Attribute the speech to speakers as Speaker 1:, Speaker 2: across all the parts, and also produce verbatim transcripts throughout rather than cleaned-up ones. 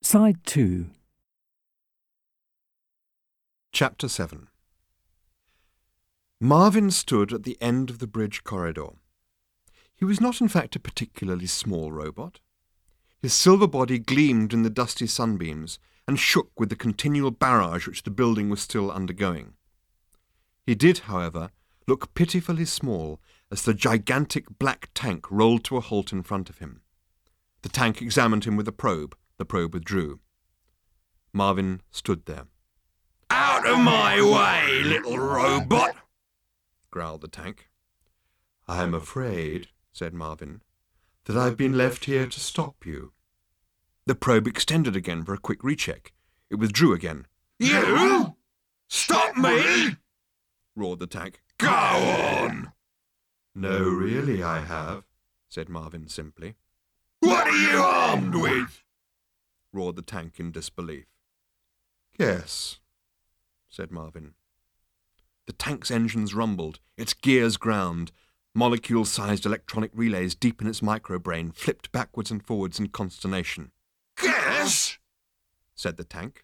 Speaker 1: Side two.
Speaker 2: Chapter seven. Marvin stood at the end of the bridge corridor. He was not in fact a particularly small robot. His silver body gleamed in the dusty sunbeams and shook with the continual barrage which the building was still undergoing. He did, however, look pitifully small as the gigantic black tank rolled to a halt in front of him. The tank examined him with a probe. The probe withdrew. Marvin stood there.
Speaker 3: "Out of my way, little robot!"
Speaker 2: growled the tank. "I'm afraid," said Marvin, "that I've been left here to stop you." The probe extended again for a quick recheck. It withdrew again.
Speaker 3: "You? Stop me?"
Speaker 2: roared the tank.
Speaker 3: "Go on!"
Speaker 2: "No, really I have," said Marvin simply.
Speaker 3: "What are you armed with?"
Speaker 2: roared the tank in disbelief. "Guess," said Marvin. The tank's engines rumbled, its gears ground. Molecule-sized electronic relays deep in its microbrain flipped backwards and forwards in consternation.
Speaker 3: "Guess?"
Speaker 2: said the tank.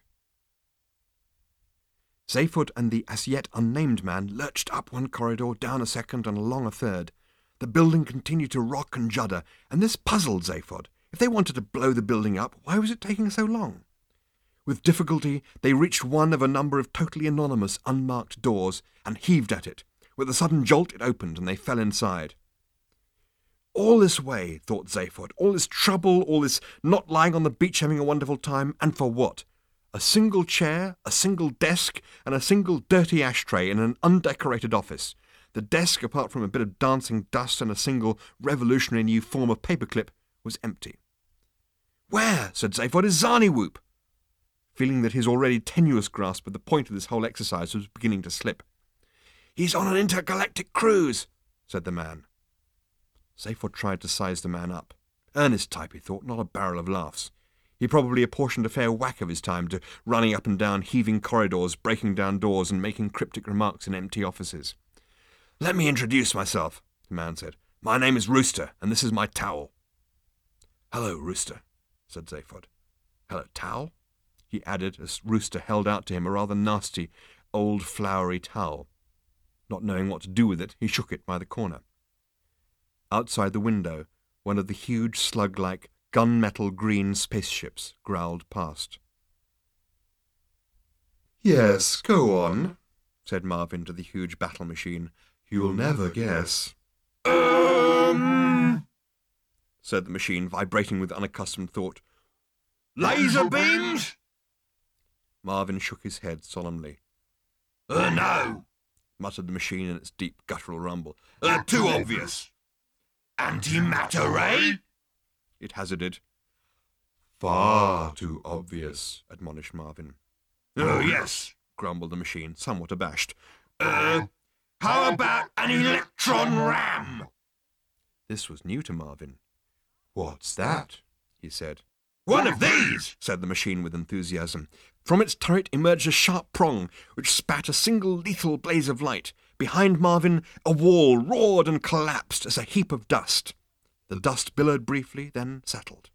Speaker 2: Zaphod and the as-yet unnamed man lurched up one corridor, down a second, and along a third. The building continued to rock and judder, and this puzzled Zaphod. If they wanted to blow the building up, why was it taking so long? With difficulty, they reached one of a number of totally anonymous, unmarked doors and heaved at it. With a sudden jolt, it opened, and they fell inside. All this way, thought Zaphod, all this trouble, all this not lying on the beach having a wonderful time, and for what? A single chair, a single desk, and a single dirty ashtray in an undecorated office. The desk, apart from a bit of dancing dust and a single revolutionary new form of paperclip, was empty. "Where," said Zaphod, "is Zarniwoop?" Feeling that his already tenuous grasp of the point of this whole exercise was beginning to slip. "He's on an intergalactic cruise," said the man. Zaphod tried to size the man up. Earnest type, he thought, not a barrel of laughs. He probably apportioned a fair whack of his time to running up and down heaving corridors, breaking down doors, and making cryptic remarks in empty offices. "Let me introduce myself," the man said. "My name is Rooster, and this is my towel." "Hello, Rooster," said Zaphod. "Hello, towel?" he added as Rooster held out to him a rather nasty, old, flowery towel. Not knowing what to do with it, he shook it by the corner. Outside the window, one of the huge, slug-like, gunmetal green spaceships growled past. "Yes, go on," said Marvin to the huge battle machine. "You'll never guess."
Speaker 3: Um,
Speaker 2: said the machine, vibrating with unaccustomed thought.
Speaker 3: "Laser beams?"
Speaker 2: Marvin shook his head solemnly.
Speaker 3: Uh, no,
Speaker 2: muttered the machine in its deep guttural rumble.
Speaker 3: Uh, too obvious. Antimatter ray?
Speaker 2: It hazarded. "Far too obvious," admonished Marvin.
Speaker 3: Oh, yes,
Speaker 2: grumbled the machine, somewhat abashed.
Speaker 3: Uh, how about an electron ram?
Speaker 2: This was new to Marvin. "What's that?" he said.
Speaker 3: "One of these,"
Speaker 2: said the machine with enthusiasm. From its turret emerged a sharp prong, which spat a single lethal blaze of light. Behind Marvin, a wall roared and collapsed as a heap of dust. The dust billowed briefly, then settled.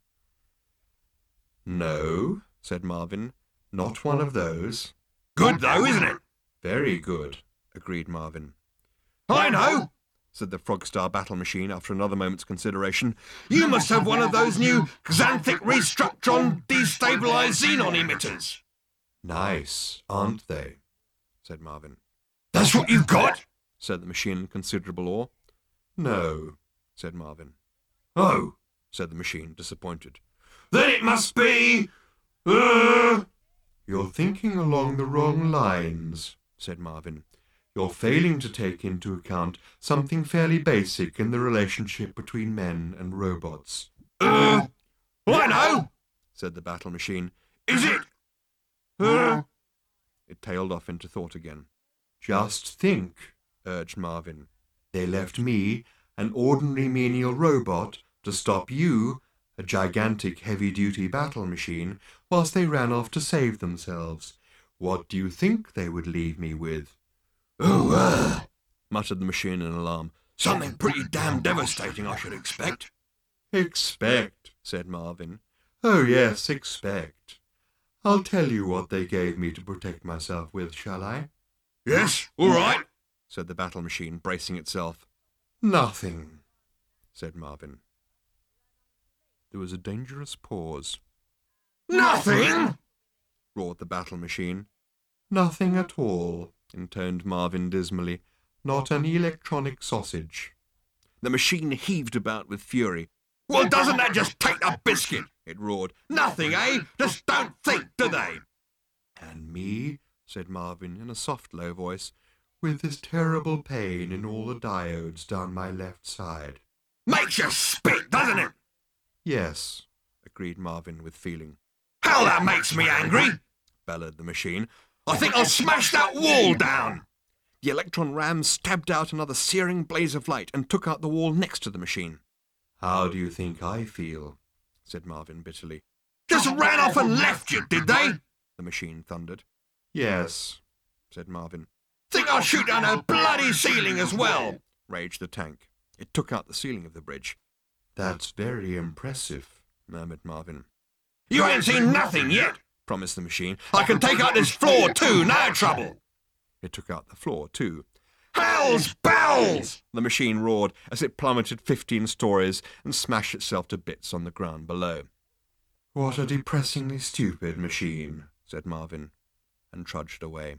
Speaker 2: "No," said Marvin, "not one of those."
Speaker 3: "Good though, isn't it?"
Speaker 2: "Very good," agreed Marvin.
Speaker 3: "I know,"
Speaker 2: said the Frogstar battle machine after another moment's consideration.
Speaker 3: "You must have one of those new xanthic restructron destabilized xenon emitters."
Speaker 2: "Nice, aren't they?" said Marvin.
Speaker 3: "That's what you've got?"
Speaker 2: said the machine in considerable awe. "No," said Marvin.
Speaker 3: "Oh,"
Speaker 2: said the machine, disappointed.
Speaker 3: "Then it must be... Uh...
Speaker 2: "You're thinking along the wrong lines," said Marvin. "You're failing to take into account something fairly basic in the relationship between men and robots."
Speaker 3: Uh... I know,"
Speaker 2: said the battle machine.
Speaker 3: "Is it... Uh...
Speaker 2: It tailed off into thought again. "Just think," urged Marvin. "They left me, an ordinary menial robot, to stop you, a gigantic heavy-duty battle machine, whilst they ran off to save themselves. What do you think they would leave me with?"
Speaker 3: "Oh, uh...
Speaker 2: muttered the machine in alarm.
Speaker 3: Something pretty damn devastating, I should expect."
Speaker 2: "Expect," said Marvin. "Oh, yes, expect. I'll tell you what they gave me to protect myself with, shall I?
Speaker 3: Yes, all right,
Speaker 2: said the battle machine, bracing itself. Nothing, said Marvin. There was a dangerous pause.
Speaker 3: Nothing?
Speaker 2: Roared the battle machine. Nothing at all, intoned Marvin dismally. Not an electronic sausage. The machine heaved about with fury.
Speaker 3: Well, doesn't that just take the biscuit? It roared. Nothing, eh? Just don't think, do they?
Speaker 2: And me, said Marvin in a soft, low voice, with this terrible pain in all the diodes down my left side.
Speaker 3: Makes you spit, doesn't it?
Speaker 2: Yes, agreed Marvin with feeling.
Speaker 3: How that makes me angry,
Speaker 2: bellowed the machine.
Speaker 3: I think I'll smash that wall down.
Speaker 2: The electron ram stabbed out another searing blaze of light and took out the wall next to the machine. How do you think I feel? Said Marvin bitterly.
Speaker 3: Just ran off and left you, did they?
Speaker 2: The machine thundered. Yes, said Marvin.
Speaker 3: Think I'll shoot down her bloody ceiling as well,
Speaker 2: raged the tank. It took out the ceiling of the bridge. That's very impressive, murmured Marvin.
Speaker 3: You ain't seen nothing yet, promised the machine. I can take out this floor too, no trouble.
Speaker 2: It took out the floor too.
Speaker 3: Hell's bells!
Speaker 2: The machine roared as it plummeted fifteen stories and smashed itself to bits on the ground below. What a depressingly stupid machine, said Marvin, and trudged away.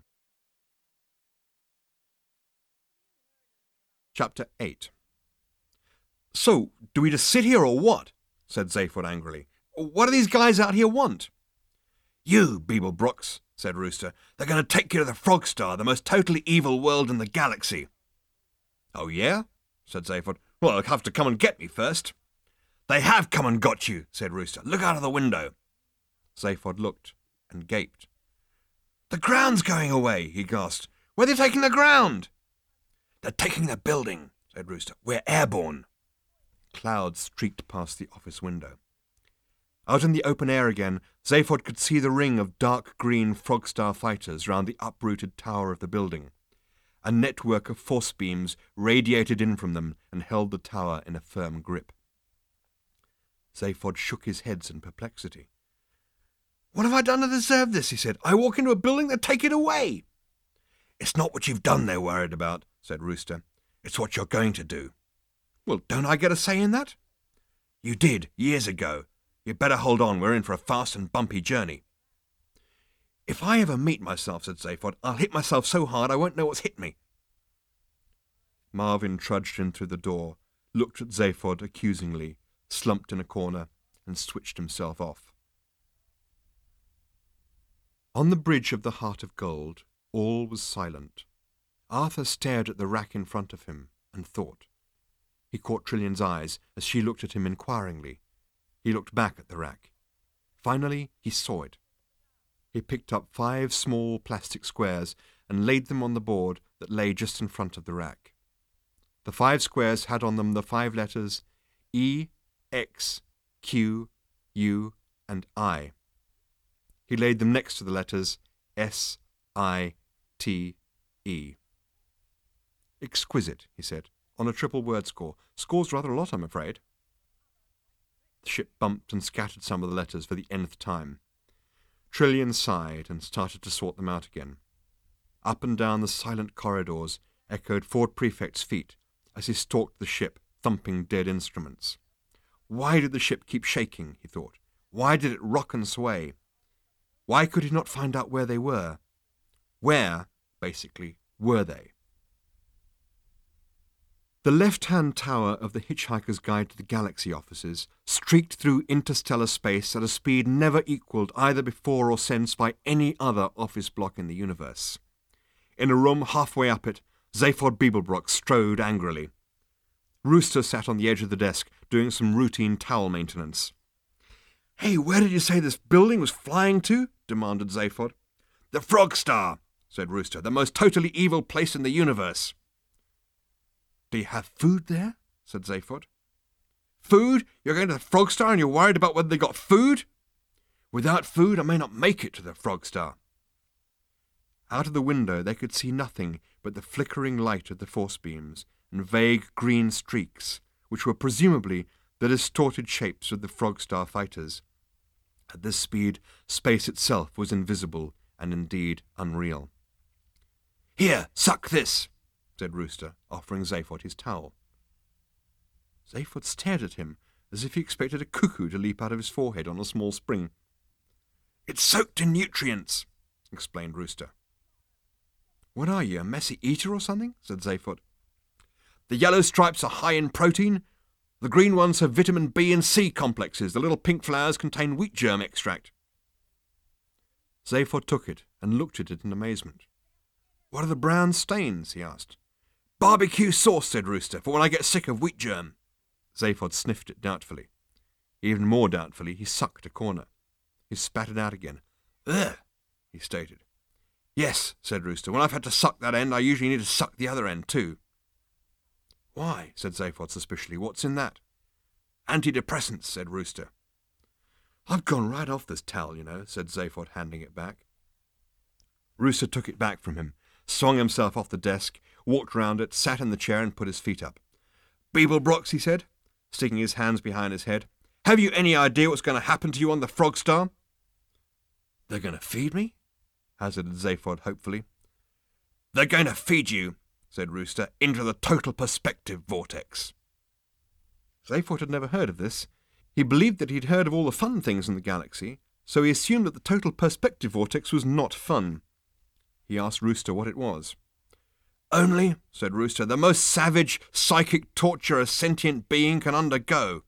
Speaker 2: Chapter eight. So, do we just sit here or what? Said Zaphod angrily. What do these guys out here want?
Speaker 3: You, Beeblebrox, said Rooster. They're going to take you to the Frogstar, the most totally evil world in the galaxy.
Speaker 2: Oh, yeah? Said Zaphod. Well, they'll have to come and get me first.
Speaker 3: They have come and got you, said Rooster. Look out of the window.
Speaker 2: Zaphod looked and gaped.
Speaker 3: The ground's going away, he gasped. Where are they taking the ground? They're taking the building, said Rooster. We're airborne.
Speaker 2: Clouds streaked past the office window. Out in the open air again, Zaphod could see the ring of dark green Frogstar fighters round the uprooted tower of the building. A network of force beams radiated in from them and held the tower in a firm grip. Zaphod shook his head in perplexity.
Speaker 3: What have I done to deserve this? He said. I walk into a building, they take it away. It's not what you've done they're worried about, said Rooster. It's what you're going to do.
Speaker 2: Well, don't I get a say in that?
Speaker 3: You did, years ago. You'd better hold on, we're in for a fast and bumpy journey.
Speaker 2: If I ever meet myself, said Zaphod, I'll hit myself so hard I won't know what's hit me. Marvin trudged in through the door, looked at Zaphod accusingly, slumped in a corner, and switched himself off. On the bridge of the Heart of Gold, all was silent. Arthur stared at the rack in front of him and thought. He caught Trillion's eyes as she looked at him inquiringly. He looked back at the rack. Finally, he saw it. He picked up five small plastic squares and laid them on the board that lay just in front of the rack. The five squares had on them the five letters E, X, Q, U, and I. He laid them next to the letters S, I, T, E. Exquisite, he said, on a triple word score. Scores rather a lot, I'm afraid. The ship bumped and scattered some of the letters for the nth time. Trillion sighed and started to sort them out again. Up and down the silent corridors echoed Ford Prefect's feet as he stalked the ship, thumping dead instruments. Why did the ship keep shaking, he thought? Why did it rock and sway? Why could he not find out where they were? Where, basically, were they? The left-hand tower of the Hitchhiker's Guide to the Galaxy offices streaked through interstellar space at a speed never equalled either before or since by any other office block in the universe. In a room halfway up it, Zaphod Beeblebrox strode angrily. Rooster sat on the edge of the desk, doing some routine towel maintenance.
Speaker 3: "Hey, where did you say this building was flying to?" demanded Zaphod. "The Frogstar," said Rooster, "the most totally evil place in the universe."
Speaker 2: "Do you have food there?" said Zaphod.
Speaker 3: "Food? You're going to the Frogstar and you're worried about whether they got food? Without food, I may not make it to the Frogstar."
Speaker 2: Out of the window they could see nothing but the flickering light of the force beams and vague green streaks, which were presumably the distorted shapes of the Frogstar fighters. At this speed, space itself was invisible and indeed unreal. "Here, suck this," said Rooster, offering Zaphod his towel. Zaphod stared at him as if he expected a cuckoo to leap out of his forehead on a small spring. "It's soaked in nutrients," explained Rooster. "What are you, a messy eater or something?" said Zaphod. "The yellow stripes are high in protein. The green ones have vitamin B and C complexes. The little pink flowers contain wheat germ extract." Zaphod took it and looked at it in amazement. "What are the brown stains?" he asked. "Barbecue sauce," said Rooster, "for when I get sick of wheat germ." Zaphod sniffed it doubtfully. Even more doubtfully, he sucked a corner. He spat it out again. "Ugh," he stated. "Yes," said Rooster, "when I've had to suck that end, I usually need to suck the other end too." "Why?" said Zaphod suspiciously. "What's in that?" "Antidepressants," said Rooster. "I've gone right off this towel, you know," said Zaphod, handing it back. Rooster took it back from him, swung himself off the desk, walked round it, sat in the chair and put his feet up. "Beeblebrox," he said, sticking his hands behind his head, "have you any idea what's going to happen to you on the Frogstar?" "They're going to feed me?" hazarded Zaphod hopefully. "They're going to feed you," said Rooster, "into the total perspective vortex." Zaphod had never heard of this. He believed that he'd heard of all the fun things in the galaxy, so he assumed that the total perspective vortex was not fun. He asked Rooster what it was. "Only," said Rooster, "the most savage psychic torture a sentient being can undergo."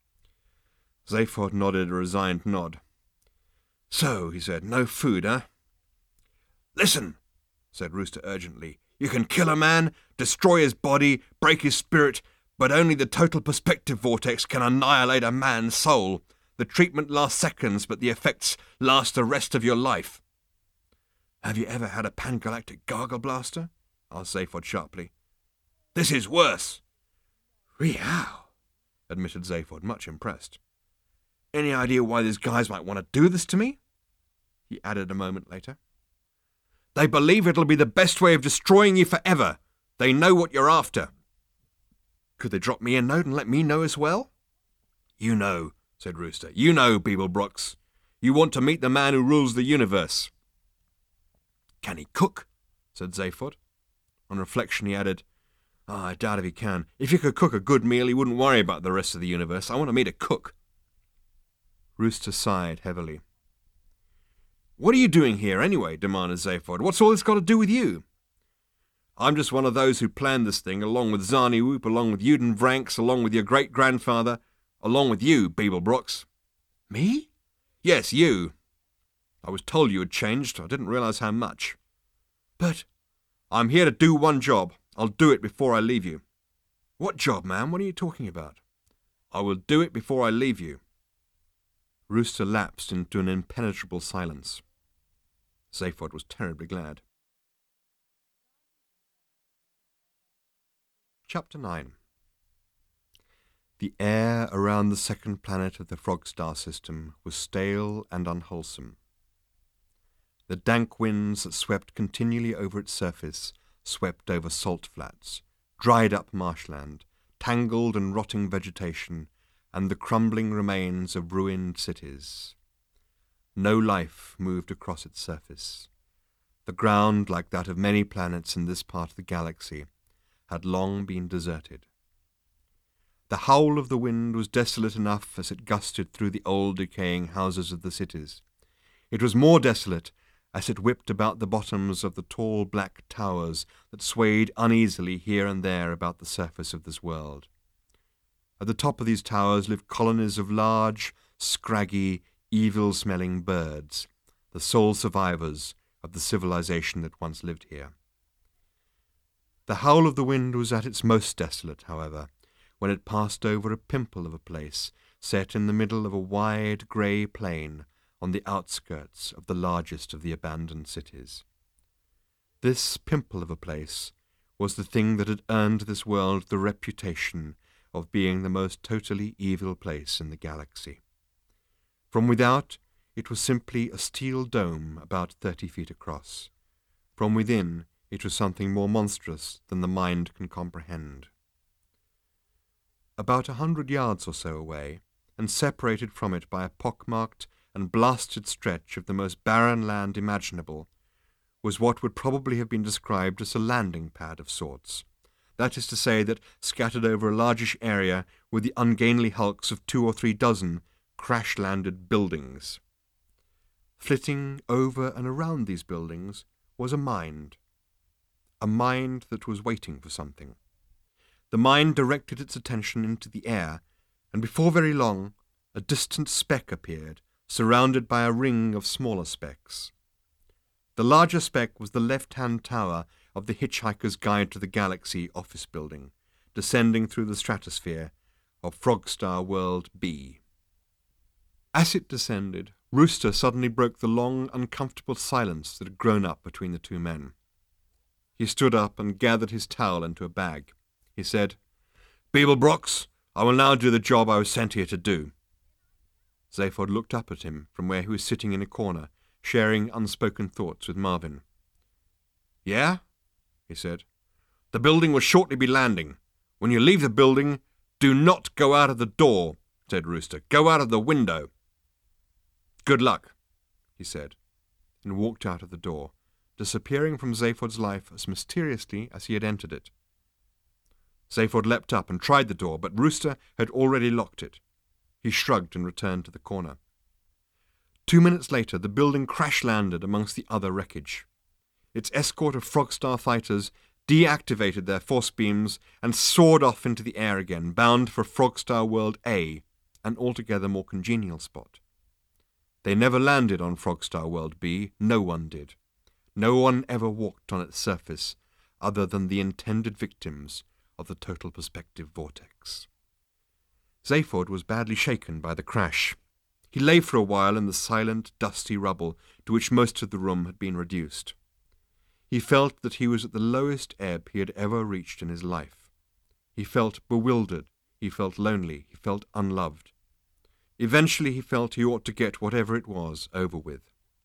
Speaker 2: Zaphod nodded a resigned nod. "So," he said, "no food, eh?" "Listen," said Rooster urgently. "You can kill a man, destroy his body, break his spirit, but only the total perspective vortex can annihilate a man's soul. The treatment lasts seconds, but the effects last the rest of your life." "Have you ever had a pangalactic gargle blaster?" asked Zaphod sharply. "This is worse." "Reow," admitted Zaphod, much impressed. "Any idea why these guys might want to do this to me?" he added a moment later. "They believe it'll be the best way of destroying you forever. They know what you're after." "Could they drop me a note and let me know as well?" "You know," said Rooster. "You know, Beeblebrox. You want to meet the man who rules the universe." "Can he cook?" said Zaphod. On reflection he added, oh, "I doubt if he can. If he could cook a good meal, he wouldn't worry about the rest of the universe. I want to meet a cook." Rooster sighed heavily. "What are you doing here, anyway?" demanded Zaphod. "What's all this got to do with you?" "I'm just one of those who planned this thing, along with Zarniwoop, along with Uden Vranks, along with your great-grandfather, along with you, Beeblebrox." "Me?" "Yes, you. I was told you had changed. I didn't realize how much." "But—" "I'm here to do one job. I'll do it before I leave you." "What job, man? What are you talking about?" "I will do it before I leave you." Rooster lapsed into an impenetrable silence. Zaphod was terribly glad. Chapter nine. The air around the second planet of the Frogstar system was stale and unwholesome. The dank winds that swept continually over its surface swept over salt flats, dried-up marshland, tangled and rotting vegetation, and the crumbling remains of ruined cities. No life moved across its surface. The ground, like that of many planets in this part of the galaxy, had long been deserted. The howl of the wind was desolate enough as it gusted through the old decaying houses of the cities. It was more desolate as it whipped about the bottoms of the tall black towers that swayed uneasily here and there about the surface of this world. At the top of these towers lived colonies of large, scraggy, evil-smelling birds, the sole survivors of the civilization that once lived here. The howl of the wind was at its most desolate, however, when it passed over a pimple of a place set in the middle of a wide grey plain on the outskirts of the largest of the abandoned cities. This pimple of a place was the thing that had earned this world the reputation of being the most totally evil place in the galaxy. From without, it was simply a steel dome about thirty feet across. From within, it was something more monstrous than the mind can comprehend. About a hundred yards or so away, and separated from it by a pockmarked and blasted stretch of the most barren land imaginable was what would probably have been described as a landing pad of sorts. That is to say that scattered over a largish area were the ungainly hulks of two or three dozen crash-landed buildings. Flitting over and around these buildings was a mind. A mind that was waiting for something. The mind directed its attention into the air, and before very long a distant speck appeared, surrounded by a ring of smaller specks. The larger speck was the left-hand tower of the Hitchhiker's Guide to the Galaxy office building, descending through the stratosphere of Frogstar World B. As it descended, Rooster suddenly broke the long, uncomfortable silence that had grown up between the two men. He stood up and gathered his towel into a bag. He said, "Beeblebrox, I will now do the job I was sent here to do." Zaphod looked up at him from where he was sitting in a corner, sharing unspoken thoughts with Marvin. "Yeah?" he said. "The building will shortly be landing. When you leave the building, do not go out of the door," said Rooster. "Go out of the window." "Good luck," he said, and walked out of the door, disappearing from Zaphod's life as mysteriously as he had entered it. Zaphod leapt up and tried the door, but Rooster had already locked it. He shrugged and returned to the corner. Two minutes later, the building crash-landed amongst the other wreckage. Its escort of Frogstar fighters deactivated their force beams and soared off into the air again, bound for Frogstar World A, an altogether more congenial spot. They never landed on Frogstar World B. No one did. No one ever walked on its surface other than the intended victims of the total perspective vortex. Zaphod was badly shaken by the crash. He lay for a while in the silent, dusty rubble to which most of the room had been reduced. He felt that he was at the lowest ebb he had ever reached in his life. He felt bewildered, he felt lonely, he felt unloved. Eventually he felt he ought to get whatever it was over with.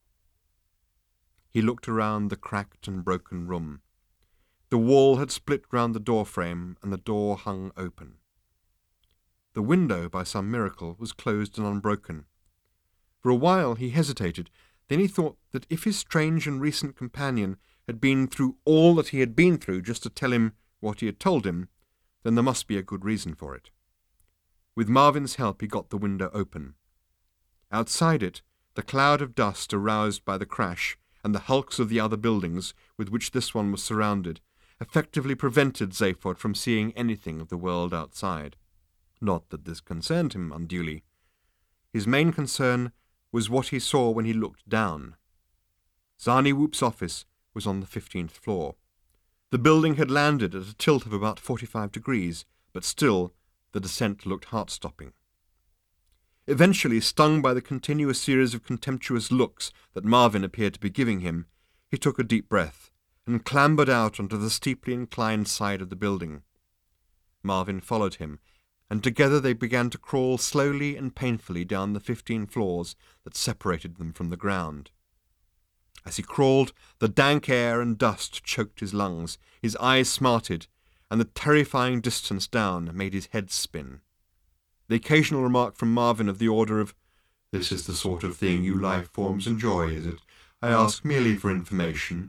Speaker 2: He looked around the cracked and broken room. The wall had split round the door frame, and the door hung open. The window, by some miracle, was closed and unbroken. For a while he hesitated, then he thought that if his strange and recent companion had been through all that he had been through just to tell him what he had told him, then there must be a good reason for it. With Marvin's help he got the window open. Outside it, the cloud of dust aroused by the crash and the hulks of the other buildings with which this one was surrounded effectively prevented Zaphod from seeing anything of the world outside. Not that this concerned him unduly. His main concern was what he saw when he looked down. Zarni Whoop's office was on the fifteenth floor. The building had landed at a tilt of about forty-five degrees, but still the descent looked heart-stopping. Eventually, stung by the continuous series of contemptuous looks that Marvin appeared to be giving him, he took a deep breath and clambered out onto the steeply inclined side of the building. Marvin followed him, and together they began to crawl slowly and painfully down the fifteen floors that separated them from the ground. As he crawled, the dank air and dust choked his lungs, his eyes smarted, and the terrifying distance down made his head spin. The occasional remark from Marvin of the order of, "This is the sort of thing you life forms enjoy, is it? I ask merely for information,"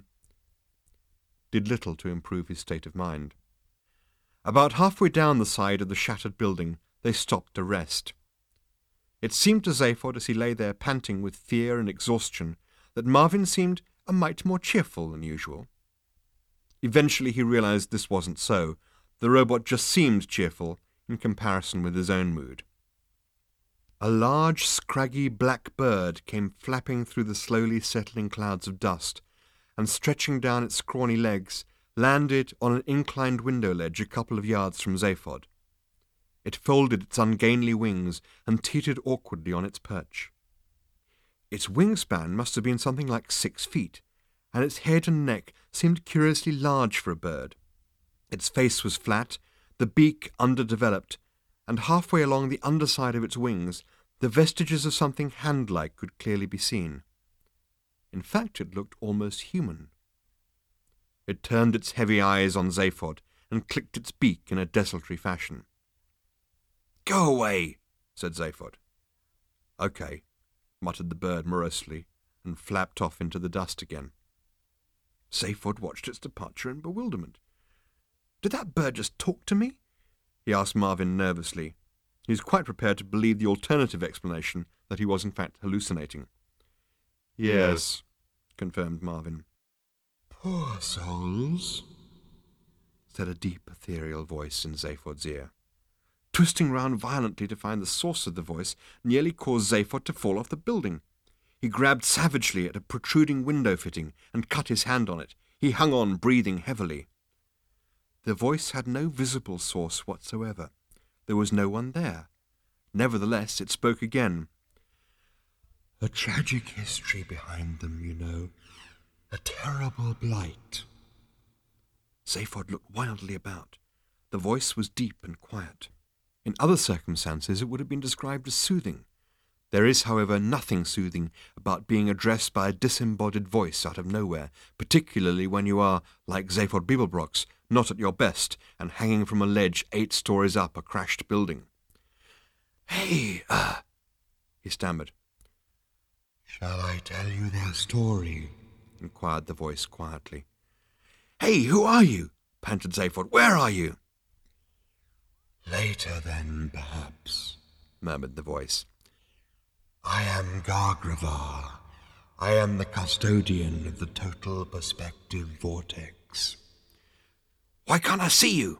Speaker 2: did little to improve his state of mind. About halfway down the side of the shattered building, they stopped to rest. It seemed to Zaphod, as he lay there panting with fear and exhaustion, that Marvin seemed a mite more cheerful than usual. Eventually he realized this wasn't so. The robot just seemed cheerful in comparison with his own mood. A large, scraggy black bird came flapping through the slowly settling clouds of dust, and stretching down its scrawny legs, landed on an inclined window ledge a couple of yards from Zaphod. It folded its ungainly wings and teetered awkwardly on its perch. Its wingspan must have been something like six feet, and its head and neck seemed curiously large for a bird. Its face was flat, the beak underdeveloped, and halfway along the underside of its wings the vestiges of something hand-like could clearly be seen. In fact, it looked almost human. It turned its heavy eyes on Zaphod and clicked its beak in a desultory fashion. "Go away," said Zaphod. "Okay," muttered the bird morosely, and flapped off into the dust again. Zaphod watched its departure in bewilderment. "Did that bird just talk to me?" he asked Marvin nervously. He was quite prepared to believe the alternative explanation, that he was in fact hallucinating. "Yes," confirmed Marvin.
Speaker 3: "Poor souls,"
Speaker 2: said a deep, ethereal voice in Zaphod's ear. Twisting round violently to find the source of the voice nearly caused Zaphod to fall off the building. He grabbed savagely at a protruding window fitting and cut his hand on it. He hung on, breathing heavily. The voice had no visible source whatsoever. There was no one there. Nevertheless, it spoke again.
Speaker 3: "A tragic history behind them, you know. A terrible blight."
Speaker 2: Zaphod looked wildly about. The voice was deep and quiet. In other circumstances it would have been described as soothing. There is, however, nothing soothing about being addressed by a disembodied voice out of nowhere, particularly when you are, like Zaphod Beeblebrox, not at your best, and hanging from a ledge eight stories up a crashed building. "Hey, uh," he stammered.
Speaker 3: "Shall I tell you their story?"
Speaker 2: inquired the voice quietly. "Hey, who are you?" panted Zaphod. "Where are you?"
Speaker 3: "Later then, perhaps,"
Speaker 2: murmured the voice.
Speaker 3: "I am Gargravar. I am the custodian of the total perspective vortex."
Speaker 2: "Why can't I see you?"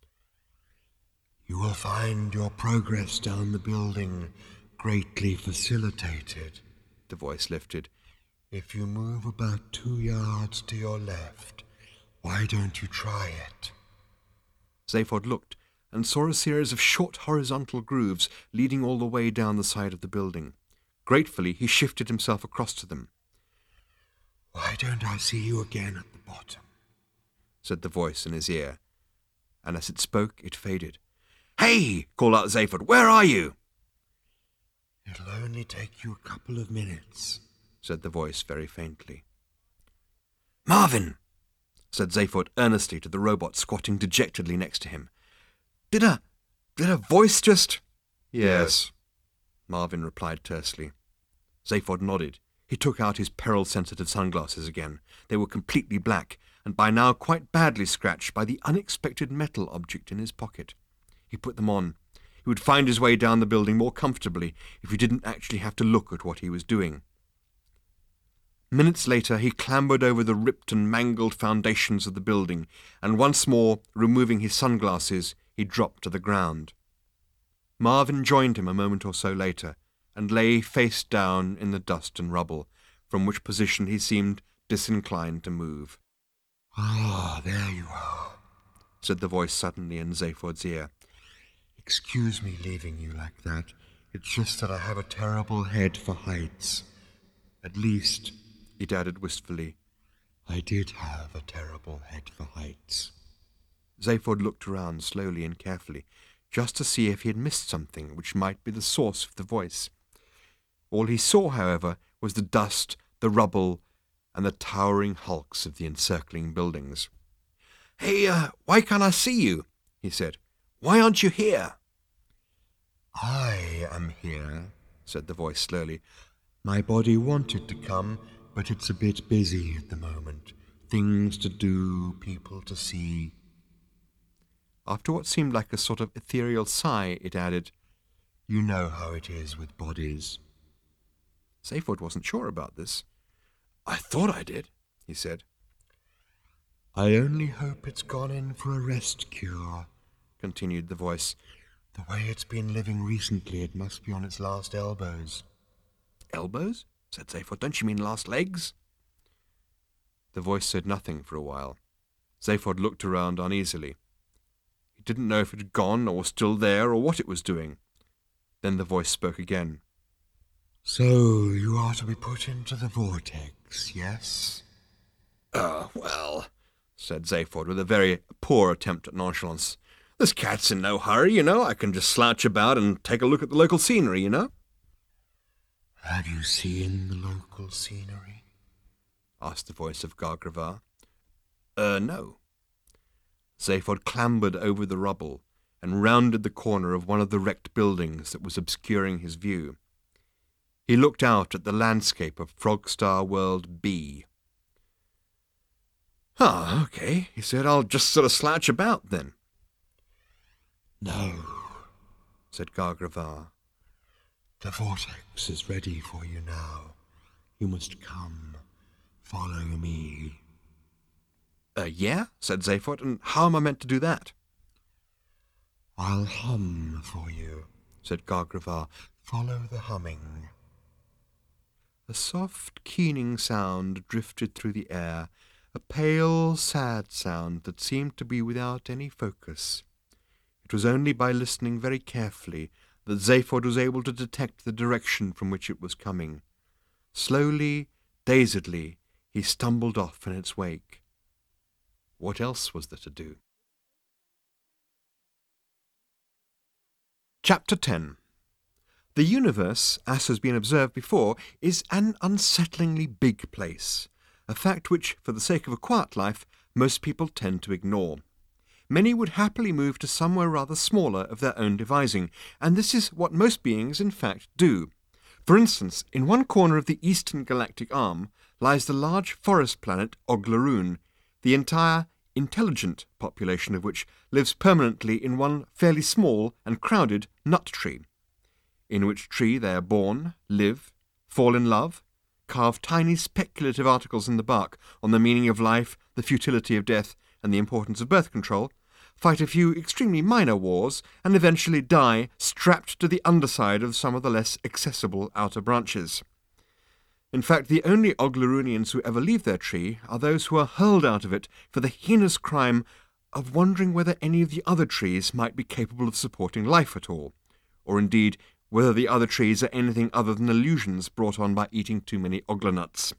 Speaker 3: "You will find your progress down the building greatly facilitated," the voice lifted, "if you move about two yards to your left. Why don't you try it?"
Speaker 2: Zaphod looked and saw a series of short horizontal grooves leading all the way down the side of the building. Gratefully, he shifted himself across to them.
Speaker 3: "Why don't I see you again at the bottom?"
Speaker 2: said the voice in his ear, and as it spoke, it faded. "Hey!" called out Zaphod. "Where are you?"
Speaker 3: "It'll only take you a couple of minutes,"
Speaker 2: said the voice very faintly. "Marvin!" said Zaphod earnestly to the robot squatting dejectedly next to him. Did a... did a voice just...
Speaker 3: Yes,
Speaker 2: Marvin replied tersely. Zaphod nodded. He took out his peril-sensitive sunglasses again. They were completely black, and by now quite badly scratched by the unexpected metal object in his pocket. He put them on. He would find his way down the building more comfortably if he didn't actually have to look at what he was doing. Minutes later he clambered over the ripped and mangled foundations of the building, and once more, removing his sunglasses, he dropped to the ground. Marvin joined him a moment or so later, and lay face down in the dust and rubble, from which position he seemed disinclined to move.
Speaker 3: "Ah, there you are,"
Speaker 2: said the voice suddenly in Zaphod's ear.
Speaker 3: "Excuse me leaving you like that. It's just that I have a terrible head for heights. At least," it added wistfully, "I did have a terrible head for heights."
Speaker 2: Zaphod looked around slowly and carefully, just to see if he had missed something which might be the source of the voice. All he saw, however, was the dust, the rubble, and the towering hulks of the encircling buildings. "Hey, uh, why can't I see you?" he said. "Why aren't you here?"
Speaker 3: "I am here," said the voice slowly. "My body wanted to come, but it's a bit busy at the moment. Things to do, people to see."
Speaker 2: After what seemed like a sort of ethereal sigh, it added,
Speaker 3: "You know how it is with bodies."
Speaker 2: Zaphod wasn't sure about this. "I thought I did," he said.
Speaker 3: "I only hope it's gone in for a rest cure," continued the voice. "The way it's been living recently, it must be on its last elbows."
Speaker 2: "Elbows?" said Zaphod. "Don't you mean last legs?" The voice said nothing for a while. Zaphod looked around uneasily. He didn't know if it had gone or was still there or what it was doing. Then the voice spoke again.
Speaker 3: "So you are to be put into the vortex, yes?"
Speaker 2: "Uh, well," said Zaphod with a very poor attempt at nonchalance. "This cat's in no hurry, you know. I can just slouch about and take a look at the local scenery, you know."
Speaker 3: "Have you seen the local scenery?"
Speaker 2: asked the voice of Gargravar. Uh, no. Zaphod clambered over the rubble and rounded the corner of one of the wrecked buildings that was obscuring his view. He looked out at the landscape of Frogstar World B. Ah, okay, he said. I'll just sort of slouch about then.
Speaker 3: No,
Speaker 2: said Gargravar.
Speaker 3: The vortex is ready for you now. You must come. Follow me.
Speaker 2: Uh, yeah, said Zaphod, and how am I meant to do that?
Speaker 3: I'll hum for you, said Gargravar. Follow the humming.
Speaker 2: A soft, keening sound drifted through the air, a pale, sad sound that seemed to be without any focus. It was only by listening very carefully that Zaphod was able to detect the direction from which it was coming. Slowly, dazedly, he stumbled off in its wake. What else was there to do? Chapter ten. The universe, as has been observed before, is an unsettlingly big place, a fact which, for the sake of a quiet life, most people tend to ignore. Many would happily move to somewhere rather smaller of their own devising, and this is what most beings in fact do. For instance, in one corner of the eastern galactic arm lies the large forest planet Oglaroon, the entire intelligent population of which lives permanently in one fairly small and crowded nut tree, in which tree they are born, live, fall in love, carve tiny speculative articles in the bark on the meaning of life, the futility of death, and the importance of birth control, fight a few extremely minor wars, and eventually die strapped to the underside of some of the less accessible outer branches. In fact, the only Oglaroonians who ever leave their tree are those who are hurled out of it for the heinous crime of wondering whether any of the other trees might be capable of supporting life at all, or indeed whether the other trees are anything other than illusions brought on by eating too many oglanuts.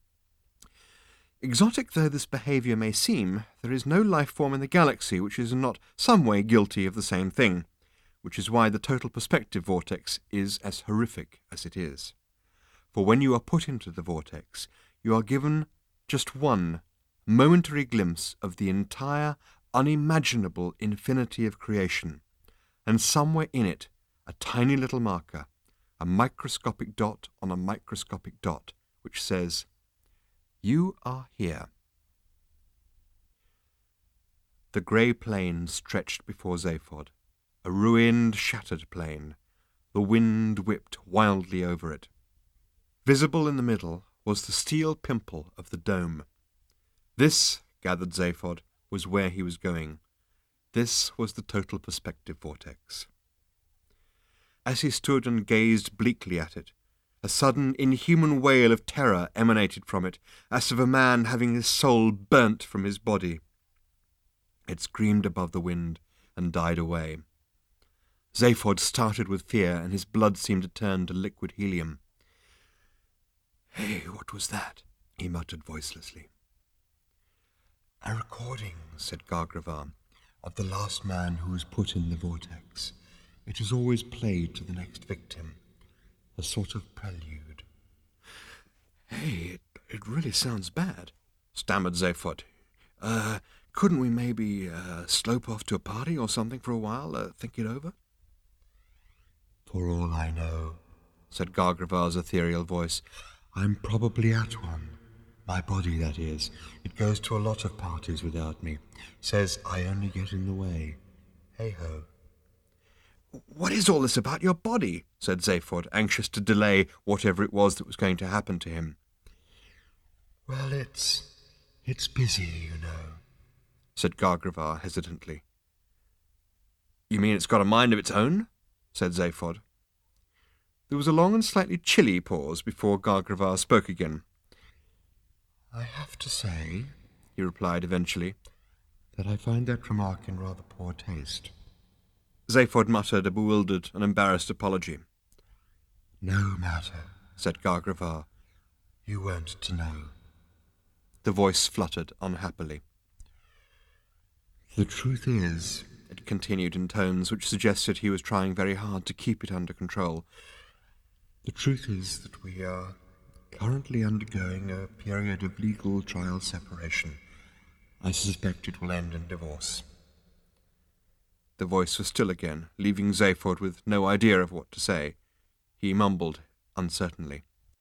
Speaker 2: Exotic though this behaviour may seem, there is no life form in the galaxy which is not some way guilty of the same thing, which is why the total perspective vortex is as horrific as it is. For when you are put into the vortex, you are given just one momentary glimpse of the entire, unimaginable infinity of creation, and somewhere in it a tiny little marker, a microscopic dot on a microscopic dot, which says, "You are here." The grey plain stretched before Zaphod, a ruined, shattered plain. The wind whipped wildly over it. Visible in the middle was the steel pimple of the dome. This, gathered Zaphod, was where he was going. This was the total perspective vortex. As he stood and gazed bleakly at it, a sudden inhuman wail of terror emanated from it, as of a man having his soul burnt from his body. It screamed above the wind and died away. Zaphod started with fear, and his blood seemed to turn to liquid helium. "Hey, what was that?" he muttered voicelessly.
Speaker 3: "A recording," said Gargravar, "of the last man who was put in the vortex. It is always played to the next victim, a sort of prelude."
Speaker 2: "Hey, it, it really sounds bad," stammered Zaphod. Uh, couldn't we maybe uh, slope off to a party or something for a while, uh, think it over?"
Speaker 3: "For all I know,"
Speaker 2: said Gargravar's ethereal voice,
Speaker 3: "I'm probably at one. My body, that is. It goes to a lot of parties without me. Says I only get in the way. Hey-ho."
Speaker 2: "What is all this about your body?" said Zaphod, anxious to delay whatever it was that was going to happen to him.
Speaker 3: "Well, it's... it's busy, you know,"
Speaker 2: said Gargravar hesitantly. "You mean it's got a mind of its own?" said Zaphod. There was a long and slightly chilly pause before Gargravar spoke again.
Speaker 3: "I have to say,"
Speaker 2: he replied eventually,
Speaker 3: "that I find that remark in rather poor taste."
Speaker 2: Zaphod muttered a bewildered and embarrassed apology.
Speaker 3: "No matter," said
Speaker 2: Gargravar.
Speaker 3: "You weren't to know."
Speaker 2: The voice fluttered unhappily.
Speaker 3: "The truth is,"
Speaker 2: it continued in tones which suggested he was trying very hard to keep it under control,
Speaker 3: "the truth is that we are currently undergoing a period of legal trial separation. I suspect it will end in divorce."
Speaker 2: The voice was still again, leaving Zaphod with no idea of what to say. He mumbled, uncertainly.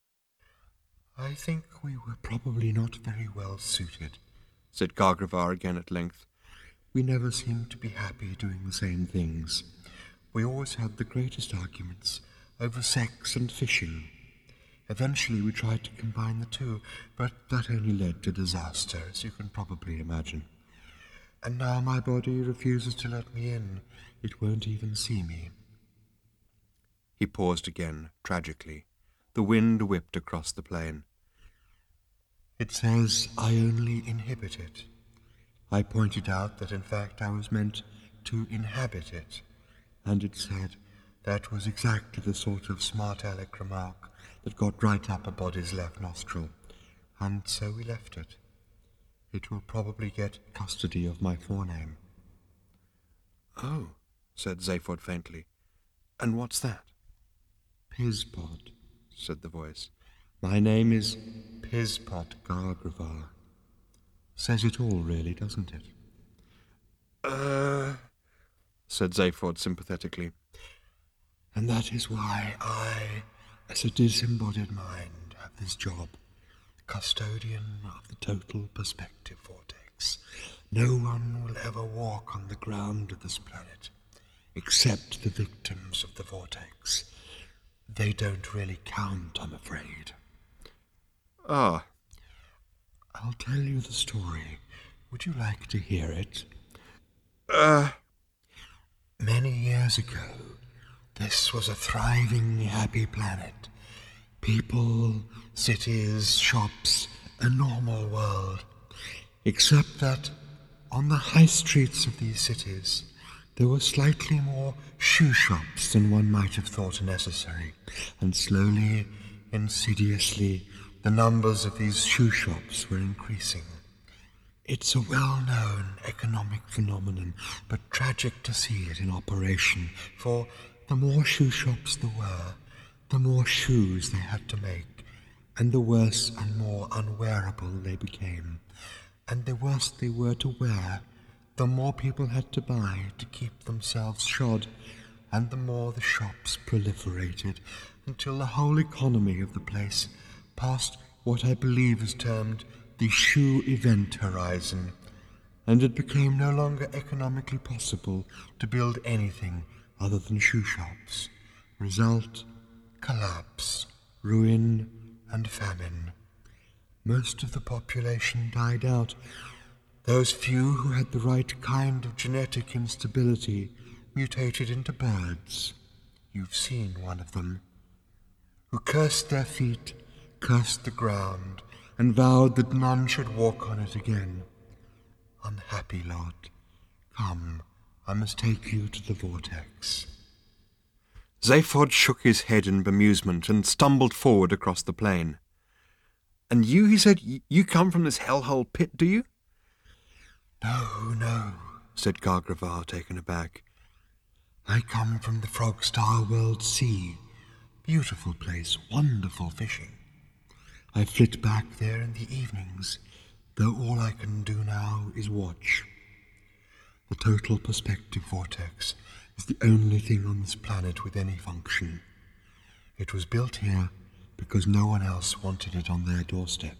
Speaker 3: I think we were probably not very well suited,
Speaker 2: said Gargravar again at length.
Speaker 3: We never seemed to be happy doing the same things. We always had the greatest arguments over sex and fishing. Eventually we tried to combine the two, but that only led to disaster, as you can probably imagine. And now my body refuses to let me in. It won't even see me.
Speaker 2: He paused again, tragically. The wind whipped across the plain.
Speaker 3: It says I only inhibit it. I pointed out that in fact I was meant to inhabit it, and it said that was exactly the sort of smart aleck remark that got right up a body's left nostril, and so we left it. It will probably get custody of my forename.
Speaker 2: Oh, said Zaphod faintly. And what's that?
Speaker 3: Pispot,
Speaker 2: said the voice.
Speaker 3: My name is Pispot Gargravar. Says it all, really, doesn't it?
Speaker 2: Uh, said Zaphod sympathetically.
Speaker 3: And that is why I, as a disembodied mind, have this job, custodian of the total perspective vortex. No one will ever walk on the ground of this planet, except the victims of the vortex. They don't really count, I'm afraid.
Speaker 2: Ah.
Speaker 3: I'll tell you the story. Would you like to hear it?
Speaker 2: Uh.
Speaker 3: Many years ago, this was a thriving, happy planet. People, cities, shops, a normal world. Except that on the high streets of these cities, there were slightly more shoe shops than one might have thought necessary, and slowly, insidiously, the numbers of these shoe shops were increasing. It's a well-known economic phenomenon, but tragic to see it in operation, for the more shoe shops there were, the more shoes they had to make, and the worse and more unwearable they became. And the worse they were to wear, the more people had to buy to keep themselves shod, and the more the shops proliferated, until the whole economy of the place passed what I believe is termed the shoe event horizon, and it became no longer economically possible to build anything other than shoe shops. Result, collapse, ruin, and famine. Most of the population died out. Those few who had the right kind of genetic instability mutated into birds. You've seen one of them. Who cursed their feet, cursed the ground, and vowed that none should walk on it again. Unhappy lot, come, I must take you to the vortex.
Speaker 2: Zaphod shook his head in bemusement and stumbled forward across the plain. And you, he said, you come from this hellhole pit, do you?
Speaker 3: No, no, said Gargravar, taken aback. I come from the Frogstar World Sea. Beautiful place, wonderful fishing. I flit back there in the evenings, though all I can do now is watch. The total perspective vortex is the only thing on this planet with any function. It was built here because no one else wanted it on their doorstep.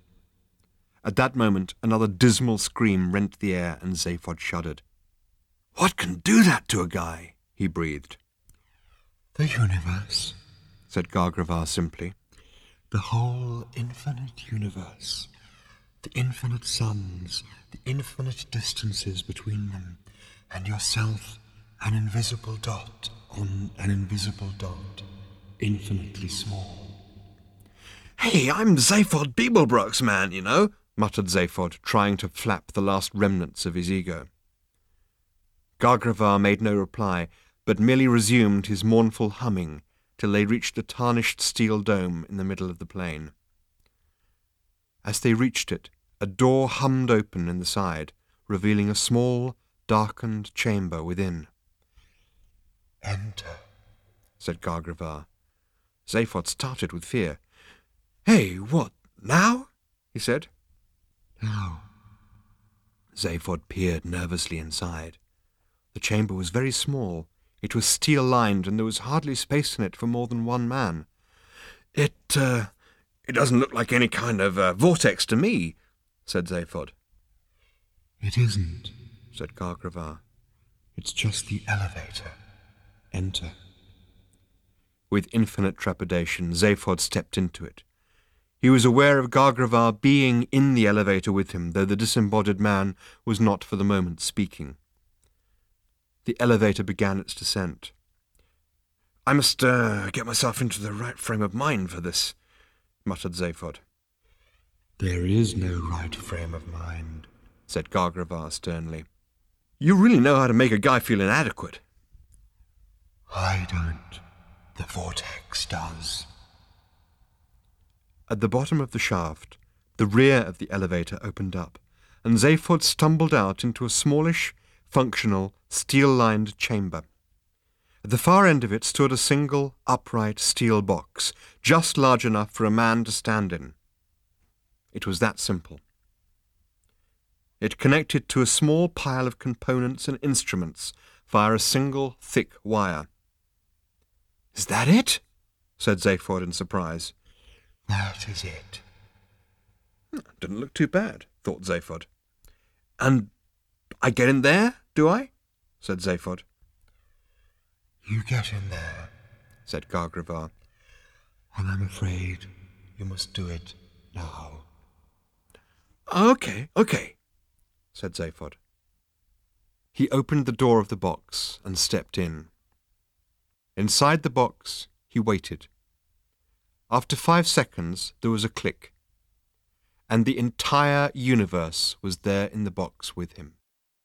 Speaker 2: At that moment, another dismal scream rent the air, and Zaphod shuddered. What can do that to a guy? He breathed.
Speaker 3: The universe,
Speaker 2: said Gargravar simply.
Speaker 3: The whole infinite universe. The infinite suns, the infinite distances between them, and yourself, an invisible dot on an invisible dot, infinitely small.
Speaker 2: Hey, I'm Zaphod Beeblebrox, man, you know, muttered Zaphod, trying to flap the last remnants of his ego. Gargravar made no reply, but merely resumed his mournful humming till they reached the tarnished steel dome in the middle of the plain. As they reached it, a door hummed open in the side, revealing a small, darkened chamber within.
Speaker 3: Enter,
Speaker 2: said Gargravar. Zaphod started with fear. Hey, what, now? He said.
Speaker 3: Now.
Speaker 2: Zaphod peered nervously inside. The chamber was very small. It was steel-lined, and there was hardly space in it for more than one man. But, uh, it doesn't look like any kind of uh, vortex to me, said Zaphod.
Speaker 3: It isn't,
Speaker 2: said Gargravar.
Speaker 3: It's just the elevator. Enter.
Speaker 2: With infinite trepidation, Zaphod stepped into it. He was aware of Gargravar being in the elevator with him, though the disembodied man was not for the moment speaking. The elevator began its descent. I must uh, get myself into the right frame of mind for this, muttered Zaphod.
Speaker 3: There is no right frame of mind,
Speaker 2: said Gargravar sternly. You really know how to make a guy feel inadequate.
Speaker 3: I don't. The vortex does.
Speaker 2: At the bottom of the shaft, the rear of the elevator opened up, and Zaphod stumbled out into a smallish, functional, steel-lined chamber. At the far end of it stood a single, upright steel box, just large enough for a man to stand in. It was that simple. It connected to a small pile of components and instruments via a single, thick wire. Is that it? Said Zaphod in surprise.
Speaker 3: That is it.
Speaker 2: Didn't look too bad, thought Zaphod. And I get in there, do I? Said Zaphod.
Speaker 3: You get in there,
Speaker 2: said Gargravar.
Speaker 3: And I'm afraid you must do it now.
Speaker 2: Okay, okay, said Zaphod. He opened the door of the box and stepped in. Inside the box, he waited. After five seconds, there was a click, and the entire universe was there in the box with him.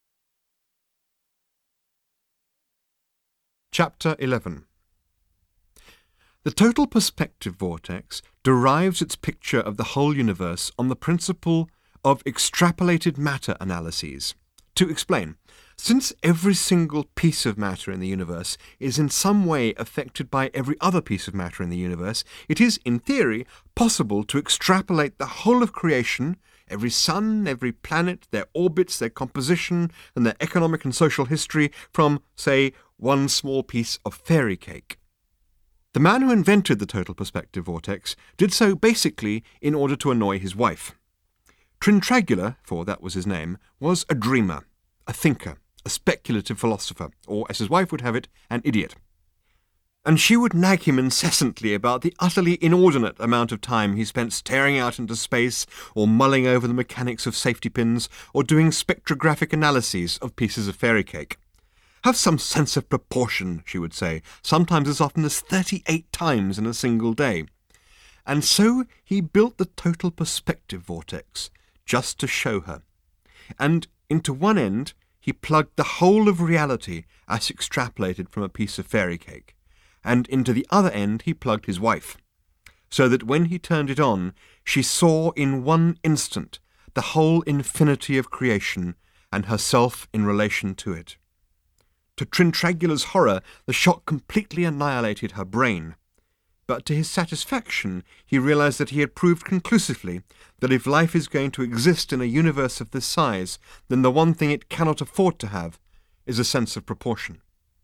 Speaker 2: Chapter eleven. The total perspective vortex derives its picture of the whole universe on the principle of extrapolated matter analyses. To explain, since every single piece of matter in the universe is in some way affected by every other piece of matter in the universe, it is, in theory, possible to extrapolate the whole of creation, every sun, every planet, their orbits, their composition, and their economic and social history from, say, one small piece of fairy cake. The man who invented the total perspective vortex did so basically in order to annoy his wife. Trintragula, for that was his name, was a dreamer, a thinker, a speculative philosopher, or, as his wife would have it, an idiot. And she would nag him incessantly about the utterly inordinate amount of time he spent staring out into space, or mulling over the mechanics of safety pins, or doing spectrographic analyses of pieces of fairy cake. Have some sense of proportion, she would say, sometimes as often as thirty-eight times in a single day. And so he built the total perspective vortex, just to show her. And into one end he plugged the whole of reality as extrapolated from a piece of fairy cake, and into the other end he plugged his wife, so that when he turned it on, she saw in one instant the whole infinity of creation and herself in relation to it. To Trintragula's horror, the shock completely annihilated her brain. But to his satisfaction, he realized that he had proved conclusively that if life is going to exist in a universe of this size, then the one thing it cannot afford to have is a sense of proportion.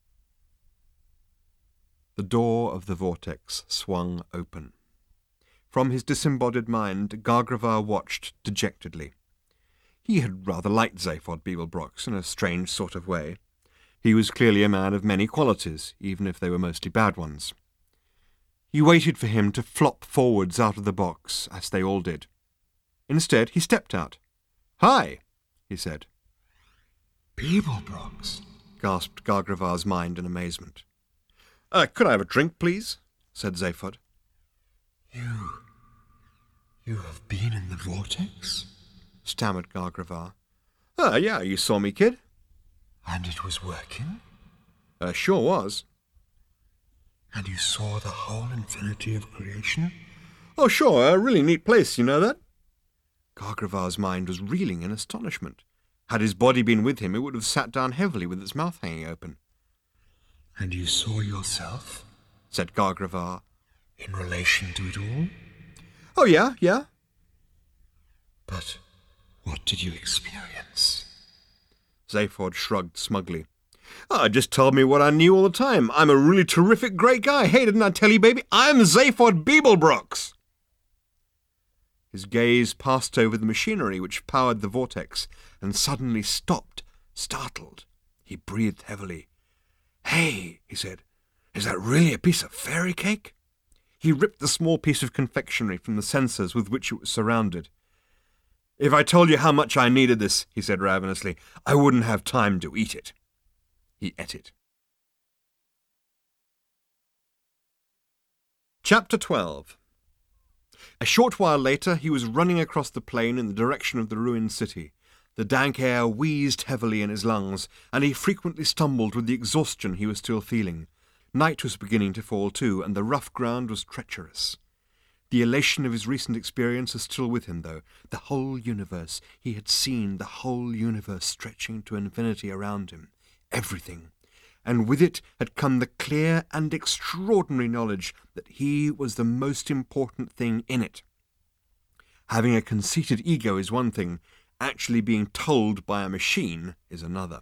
Speaker 2: The door of the vortex swung open. From his disembodied mind, Gargravar watched dejectedly. He had rather liked Zaphod Beeblebrox in a strange sort of way. He was clearly a man of many qualities, even if they were mostly bad ones. He waited for him to flop forwards out of the box, as they all did. Instead, he stepped out. "Hi," he said.
Speaker 3: "Beeblebrox,"
Speaker 2: gasped Gargravar's mind in amazement. Uh, could I have a drink, please?" said Zaphod.
Speaker 3: You... you have been in the vortex?"
Speaker 2: stammered Gargravar. Uh, yeah, you saw me, kid."
Speaker 3: "And it was working?"
Speaker 2: Uh, sure was."
Speaker 3: "And you saw the whole infinity of creation?"
Speaker 2: "Oh, sure, a really neat place, you know that?" Gargravar's mind was reeling in astonishment. Had his body been with him, it would have sat down heavily with its mouth hanging open.
Speaker 3: "And you saw yourself?"
Speaker 2: said Gargravar.
Speaker 3: "In relation to it all?"
Speaker 2: "Oh, yeah, yeah."
Speaker 3: "But what did you experience?"
Speaker 2: Zaphod shrugged smugly. "Oh, just told me what I knew all the time. I'm a really terrific, great guy. Hey, didn't I tell you, baby? I'm Zaphod Beeblebrox." His gaze passed over the machinery which powered the vortex, and suddenly stopped, startled. He breathed heavily. "Hey," he said, "is that really a piece of fairy cake?" He ripped the small piece of confectionery from the censers with which it was surrounded. "If I told you how much I needed this," he said ravenously, "I wouldn't have time to eat it." He ate it. Chapter twelve. A short while later he was running across the plain in the direction of the ruined city. The dank air wheezed heavily in his lungs, and he frequently stumbled with the exhaustion he was still feeling. Night was beginning to fall too, and the rough ground was treacherous. The elation of his recent experience was still with him, though. The whole universe, he had seen the whole universe stretching to infinity around him. Everything. And with it had come the clear and extraordinary knowledge that he was the most important thing in it. Having a conceited ego is one thing, actually being told by a machine is another.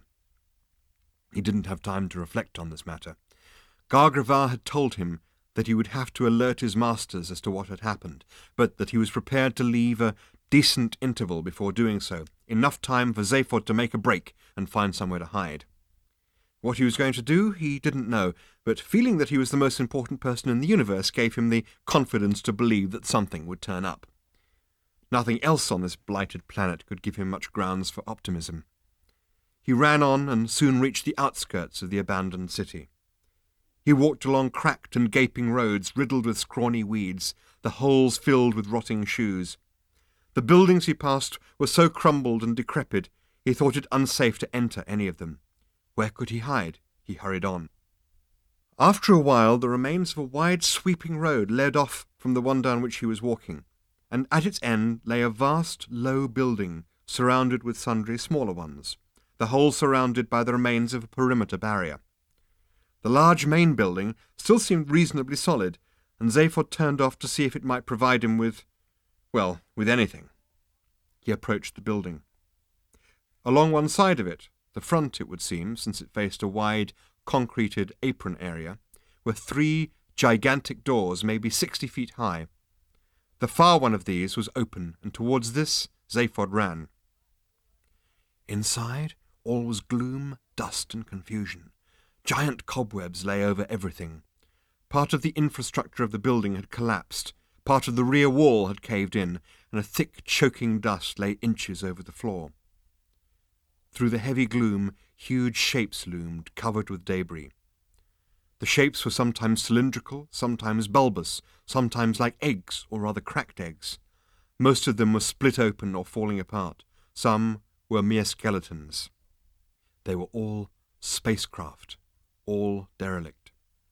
Speaker 2: He didn't have time to reflect on this matter. Gargravard had told him that he would have to alert his masters as to what had happened, but that he was prepared to leave a decent interval before doing so, enough time for Zaphod to make a break and find somewhere to hide. What he was going to do, he didn't know, but feeling that he was the most important person in the universe gave him the confidence to believe that something would turn up. Nothing else on this blighted planet could give him much grounds for optimism. He ran on and soon reached the outskirts of the abandoned city. He walked along cracked and gaping roads riddled with scrawny weeds, the holes filled with rotting shoes. The buildings he passed were so crumbled and decrepit, he thought it unsafe to enter any of them. Where could he hide? He hurried on. After a while, the remains of a wide sweeping road led off from the one down which he was walking, and at its end lay a vast, low building, surrounded with sundry smaller ones, the whole surrounded by the remains of a perimeter barrier. The large main building still seemed reasonably solid, and Zaphod turned off to see if it might provide him with, well, with anything. He approached the building. Along one side of it, the front it would seem, since it faced a wide, concreted apron area, were three gigantic doors, maybe sixty feet high. The far one of these was open, and towards this Zaphod ran. Inside, all was gloom, dust, and confusion. Giant cobwebs lay over everything. Part of the infrastructure of the building had collapsed, part of the rear wall had caved in, and a thick, choking dust lay inches over the floor. Through the heavy gloom, huge shapes loomed, covered with debris. The shapes were sometimes cylindrical, sometimes bulbous, sometimes like eggs, or rather cracked eggs. Most of them were split open or falling apart. Some were mere skeletons. They were all spacecraft, all derelict.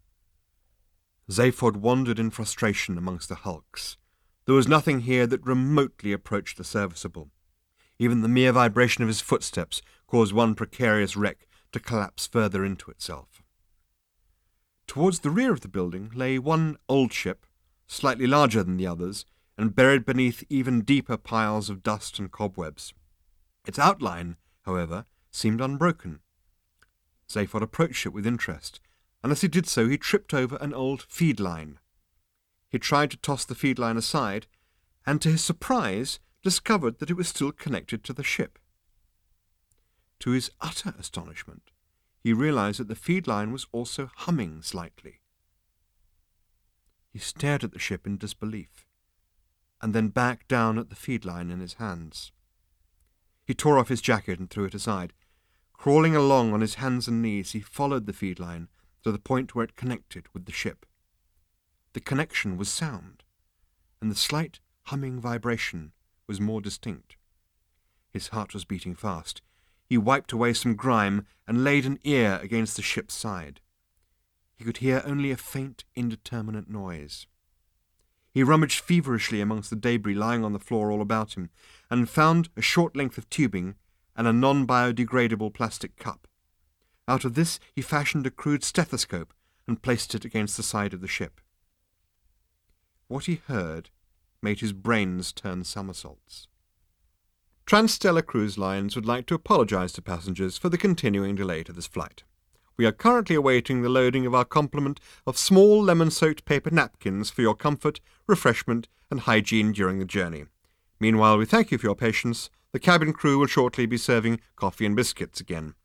Speaker 2: Zaphod wandered in frustration amongst the hulks. There was nothing here that remotely approached the serviceable. Even the mere vibration of his footsteps caused one precarious wreck to collapse further into itself. Towards the rear of the building lay one old ship, slightly larger than the others, and buried beneath even deeper piles of dust and cobwebs. Its outline, however, seemed unbroken. Zaphod approached it with interest, and as he did so he tripped over an old feed line. He tried to toss the feed line aside, and to his surprise discovered that it was still connected to the ship. To his utter astonishment, he realized that the feed line was also humming slightly. He stared at the ship in disbelief, and then back down at the feed line in his hands. He tore off his jacket and threw it aside. Crawling along on his hands and knees, he followed the feed line to the point where it connected with the ship. The connection was sound, and the slight humming vibration was more distinct. His heart was beating fast. He wiped away some grime and laid an ear against the ship's side. He could hear only a faint, indeterminate noise. He rummaged feverishly amongst the debris lying on the floor all about him, and found a short length of tubing and a non-biodegradable plastic cup. Out of this he fashioned a crude stethoscope and placed it against the side of the ship. What he heard made his brains turn somersaults. Transstellar Cruise Lines would like to apologize to passengers for the continuing delay to this flight. We are currently awaiting the loading of our complement of small lemon-soaked paper napkins for your comfort, refreshment, and hygiene during the journey. Meanwhile, we thank you for your patience. The cabin crew will shortly be serving coffee and biscuits again.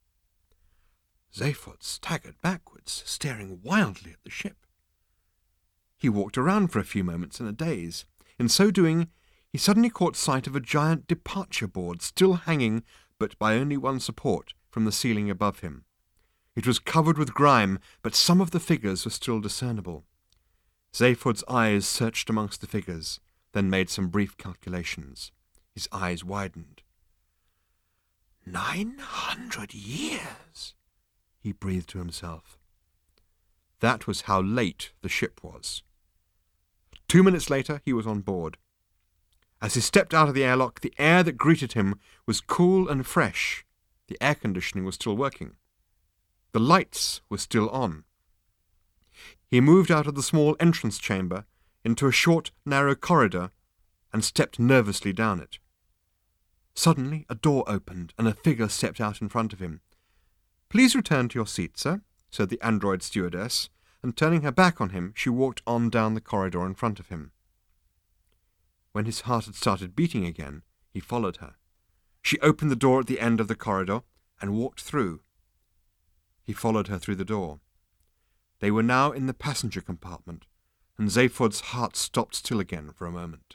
Speaker 2: Zaphod staggered backwards, staring wildly at the ship. He walked around for a few moments in a daze. In so doing, he suddenly caught sight of a giant departure board still hanging, but by only one support, from the ceiling above him. It was covered with grime, but some of the figures were still discernible. Zaphod's eyes searched amongst the figures, then made some brief calculations. His eyes widened. Nine hundred years, he breathed to himself. That was how late the ship was. Two minutes later, he was on board. As he stepped out of the airlock, the air that greeted him was cool and fresh. The air conditioning was still working. The lights were still on. He moved out of the small entrance chamber into a short, narrow corridor and stepped nervously down it. Suddenly, a door opened and a figure stepped out in front of him. "Please return to your seat, sir," said the android stewardess, and turning her back on him, she walked on down the corridor in front of him. When his heart had started beating again, he followed her. She opened the door at the end of the corridor and walked through. He followed her through the door. They were now in the passenger compartment, and Zaphod's heart stopped still again for a moment.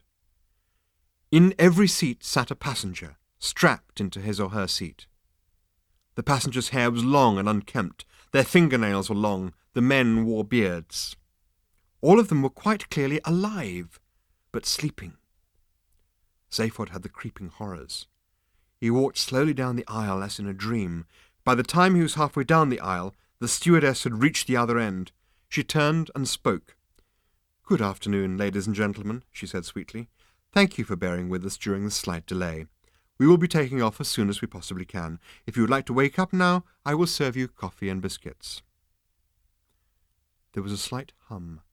Speaker 2: In every seat sat a passenger, strapped into his or her seat. The passenger's hair was long and unkempt. Their fingernails were long. The men wore beards. All of them were quite clearly alive, but sleeping. Zaphod had the creeping horrors. He walked slowly down the aisle as in a dream. By the time he was halfway down the aisle, the stewardess had reached the other end. She turned and spoke. "Good afternoon, ladies and gentlemen," she said sweetly. "Thank you for bearing with us during this slight delay. We will be taking off as soon as we possibly can. If you would like to wake up now, I will serve you coffee and biscuits." There was a slight hum.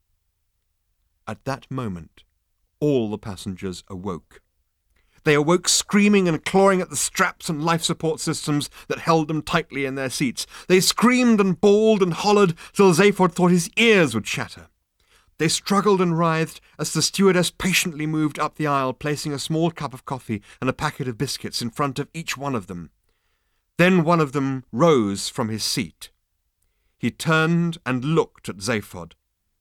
Speaker 2: At that moment, all the passengers awoke. They awoke screaming and clawing at the straps and life support systems that held them tightly in their seats. They screamed and bawled and hollered till Zaphod thought his ears would shatter. They struggled and writhed as the stewardess patiently moved up the aisle, placing a small cup of coffee and a packet of biscuits in front of each one of them. Then one of them rose from his seat. He turned and looked at Zaphod.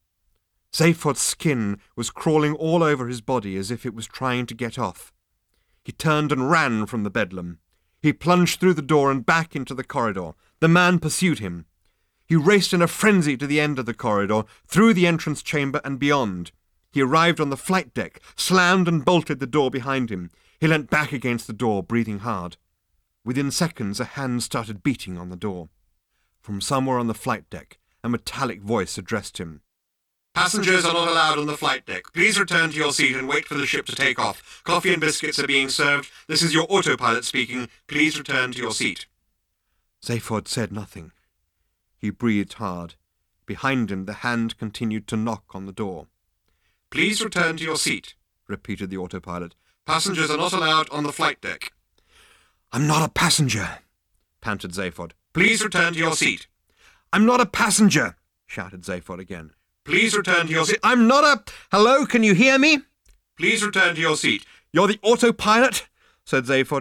Speaker 2: Zaphod's skin was crawling all over his body as if it was trying to get off. He turned and ran from the bedlam. He plunged through the door and back into the corridor. The man pursued him. He raced in a frenzy to the end of the corridor, through the entrance chamber and beyond. He arrived on the flight deck, slammed and bolted the door behind him. He leant back against the door, breathing hard. Within seconds, a hand started beating on the door. From somewhere on the flight deck, a metallic voice addressed him.
Speaker 1: "Passengers are not allowed on the flight deck. Please return to your seat and wait for the ship to take off. Coffee and biscuits are being served. This is your autopilot speaking. Please return to your seat."
Speaker 2: Zaphod said nothing. He breathed hard. Behind him, the hand continued to knock on the door.
Speaker 1: "Please return to your seat," repeated the autopilot. "Passengers are not allowed on the flight deck."
Speaker 2: "I'm not a passenger," panted Zaphod.
Speaker 1: "Please return to your seat."
Speaker 2: "I'm not a passenger," shouted Zaphod again.
Speaker 1: "Please return to your seat."
Speaker 2: "I'm not a... Hello, can you hear me?"
Speaker 1: "Please return to your seat."
Speaker 2: "You're the autopilot?" said Zaphod.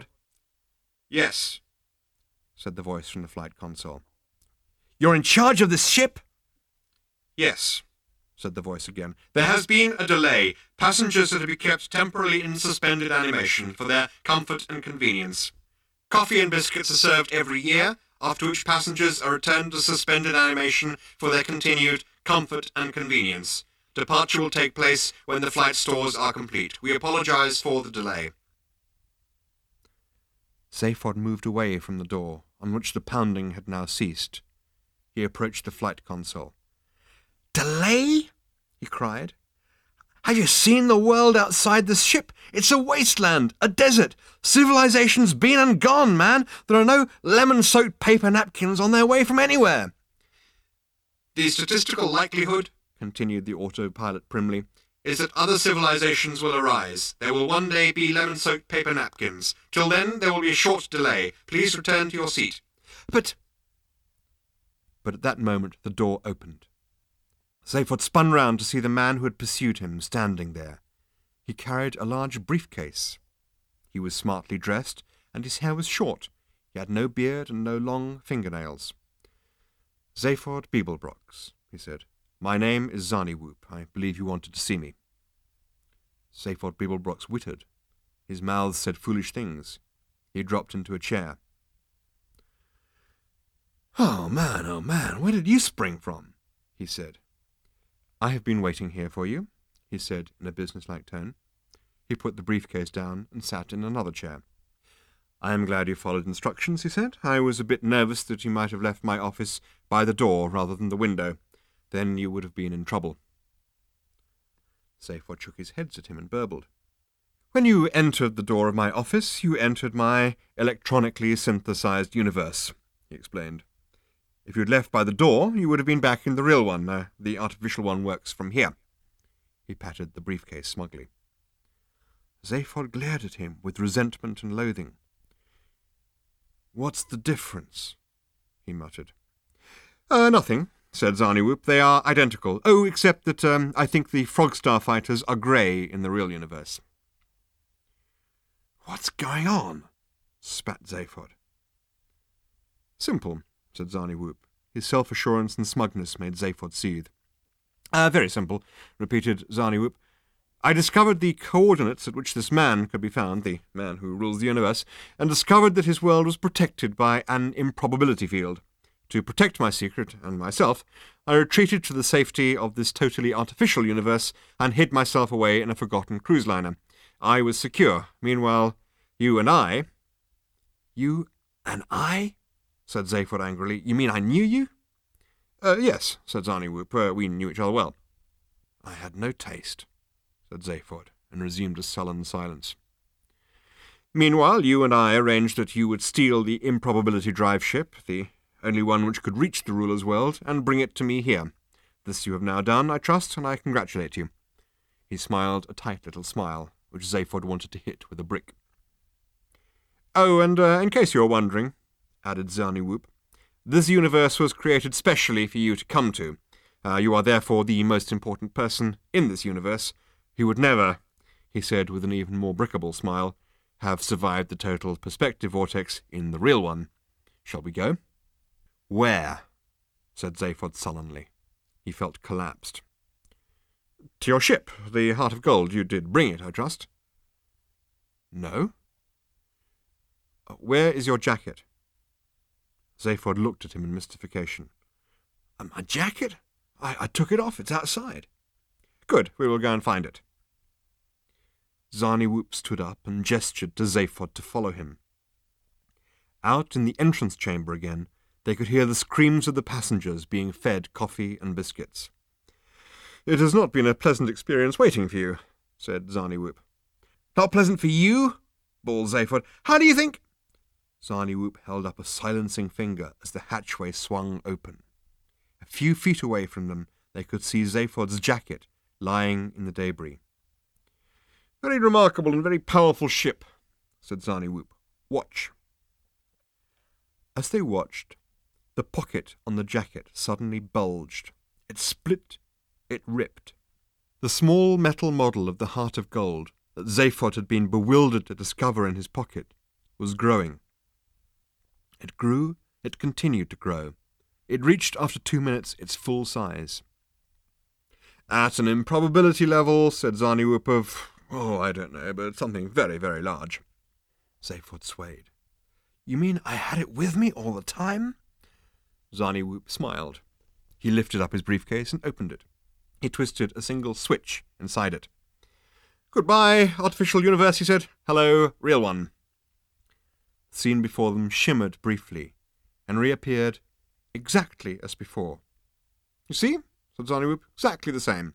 Speaker 1: "Yes,"
Speaker 2: said the voice from the flight console. "You're in charge of this ship?"
Speaker 1: "Yes,"
Speaker 2: said the voice again.
Speaker 1: "There has been a delay. Passengers are to be kept temporarily in suspended animation for their comfort and convenience. Coffee and biscuits are served every year, after which passengers are returned to suspended animation for their continued comfort and convenience. Departure will take place when the flight stores are complete. We apologize for the delay."
Speaker 2: Zaphod moved away from the door, on which the pounding had now ceased. He approached the flight console. "Delay?" he cried. "Have you seen the world outside this ship? It's a wasteland, a desert. Civilization's been and gone, man. There are no lemon-soaked paper napkins on their way from anywhere."
Speaker 1: "The statistical likelihood," continued the autopilot primly, "is that other civilizations will arise. There will one day be lemon-soaked paper napkins. Till then, there will be a short delay. Please return to your seat."
Speaker 2: But... But at that moment the door opened. Zaphod spun round to see the man who had pursued him standing there. He carried a large briefcase. He was smartly dressed, and his hair was short. He had no beard and no long fingernails. "Zaphod Beeblebrox," he said. "My name is Zarniwoop. I believe you wanted to see me." Zaphod Beeblebrox wittered. His mouth said foolish things. He dropped into a chair. "Oh, man, oh, man, where did you spring from?" he said. "I have been waiting here for you," he said in a businesslike tone. He put the briefcase down and sat in another chair. "I am glad you followed instructions," he said. "I was a bit nervous that you might have left my office by the door rather than the window. Then you would have been in trouble." Zaphod shook his head at him and burbled. "When you entered the door of my office, you entered my electronically synthesized universe," he explained. "If you had left by the door, you would have been back in the real one. Uh, the artificial one works from here." He patted the briefcase smugly. Zaphod glared at him with resentment and loathing. "What's the difference?" he muttered. Uh, nothing," said Zarniwoop. "They are identical. Oh, except that um, I think the Frogstar fighters are grey in the real universe." "What's going on?" spat Zaphod. "Simple," said Zarniwoop. His self-assurance and smugness made Zaphod seethe. Uh, very simple," repeated Zarniwoop. "I discovered the coordinates at which this man could be found, the man who rules the universe, and discovered that his world was protected by an improbability field. To protect my secret and myself, I retreated to the safety of this totally artificial universe and hid myself away in a forgotten cruise liner. I was secure. Meanwhile, you and I—" "You and I?" said Zaphod angrily. "You mean I knew you?" Uh, yes," said Zarniwoop. Uh, "we knew each other well." "I had no taste," said Zaphod, and resumed a sullen silence. "Meanwhile, you and I arranged that you would steal the improbability drive ship, the only one which could reach the ruler's world, and bring it to me here. This you have now done, I trust, and I congratulate you." He smiled a tight little smile, which Zaphod wanted to hit with a brick. "Oh, and uh, in case you are wondering," added Zarniwoop, "this universe was created specially for you to come to. Uh, you are therefore the most important person in this universe. He would never," he said with an even more brickable smile, "have survived the total perspective vortex in the real one. Shall we go?" "Where?" said Zaphod sullenly. He felt collapsed. "To your ship, the Heart of Gold. You did bring it, I trust?" "No." "Where is your jacket?" Zaphod looked at him in mystification. "My jacket? I, I took it off. It's outside." "Good. We will go and find it." Zarniwoop stood up and gestured to Zaphod to follow him. Out in the entrance chamber again, they could hear the screams of the passengers being fed coffee and biscuits. "It has not been a pleasant experience waiting for you," said Zarniwoop. "Not pleasant for you?" bawled Zaphod. "How do you think—" Zarniwoop held up a silencing finger as the hatchway swung open. A few feet away from them, they could see Zaphod's jacket lying in the debris. "Very remarkable and very powerful ship," said Zarniwoop. "Watch." As they watched, the pocket on the jacket suddenly bulged. It split, it ripped. The small metal model of the Heart of Gold that Zaphod had been bewildered to discover in his pocket was growing. It grew, it continued to grow. It reached after two minutes its full size. "At an improbability level," said Zarniwoop, "of, oh, I don't know, but something very, very large." Zaphod swayed. "You mean I had it with me all the time?" Zarniwoop smiled. He lifted up his briefcase and opened it. He twisted a single switch inside it. "Goodbye, artificial universe," he said. "Hello, real one." The scene before them shimmered briefly, and reappeared exactly as before. "You see?" said Zarniwoop. "Exactly the same."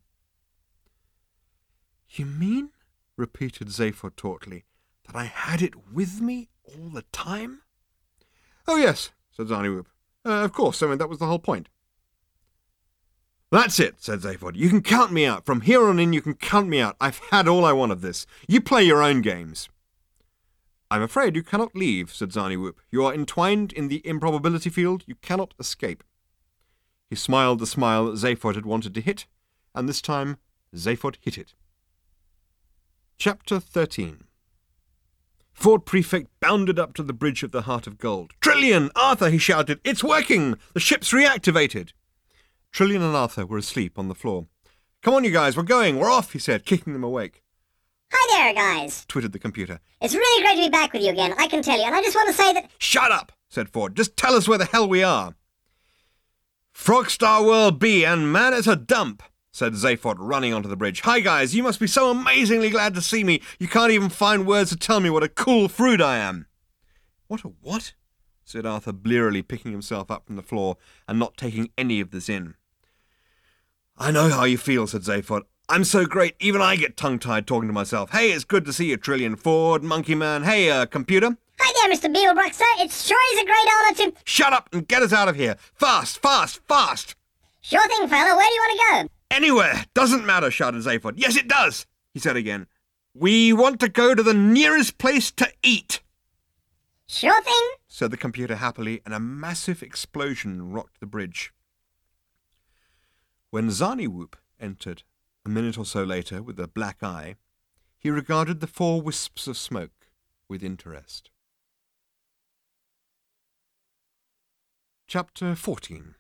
Speaker 2: "You mean," repeated Zaphod tautly, "that I had it with me all the time?" "Oh, yes," said Zarniwoop. Uh, of course, I mean, that was the whole point." "That's it," said Zaphod. "You can count me out. From here on in, you can count me out. I've had all I want of this. You play your own games." "I'm afraid you cannot leave," said Zarniwoop. "You are entwined in the improbability field. You cannot escape." He smiled the smile that Zaphod had wanted to hit, and this time Zaphod hit it. Chapter thirteen. Ford Prefect bounded up to the bridge of the Heart of Gold. "Trillian! Arthur!" he shouted. "It's working! The ship's reactivated!" Trillian and Arthur were asleep on the floor. "Come on, you guys, we're going, we're off," he said, kicking them awake.
Speaker 4: Hi there, guys,
Speaker 2: twittered the computer.
Speaker 4: It's really great to be back with you again, I can tell you, and I just want to say that...
Speaker 2: "Shut up," said Ford. "Just tell us where the hell we are." "Frogstar World B, and man, it's a dump," said Zaphod, running onto the bridge. "Hi, guys, you must be so amazingly glad to see me, you can't even find words to tell me what a cool fruit I am." "What a what?" said Arthur, blearily picking himself up from the floor and not taking any of this in. "I know how you feel," said Zaphod. "I'm so great, even I get tongue-tied talking to myself. Hey, it's good to see you, Trillian. Ford, Monkey Man. Hey, uh, computer."
Speaker 4: Hi there, Mister Beeblebrook, sir. It sure is a great honour to...
Speaker 2: "Shut up and get us out of here. Fast, fast, fast."
Speaker 4: Sure thing, fella. Where do you want to go?
Speaker 2: "Anywhere. Doesn't matter," shouted Zaphod. "Yes, it does," he said again. "We want to go to the nearest place to eat."
Speaker 4: "Sure thing,"
Speaker 2: said the computer happily, and a massive explosion rocked the bridge. When Zarniwoop entered, a minute or so later, with a black eye, he regarded the four wisps of smoke with interest. Chapter fourteen.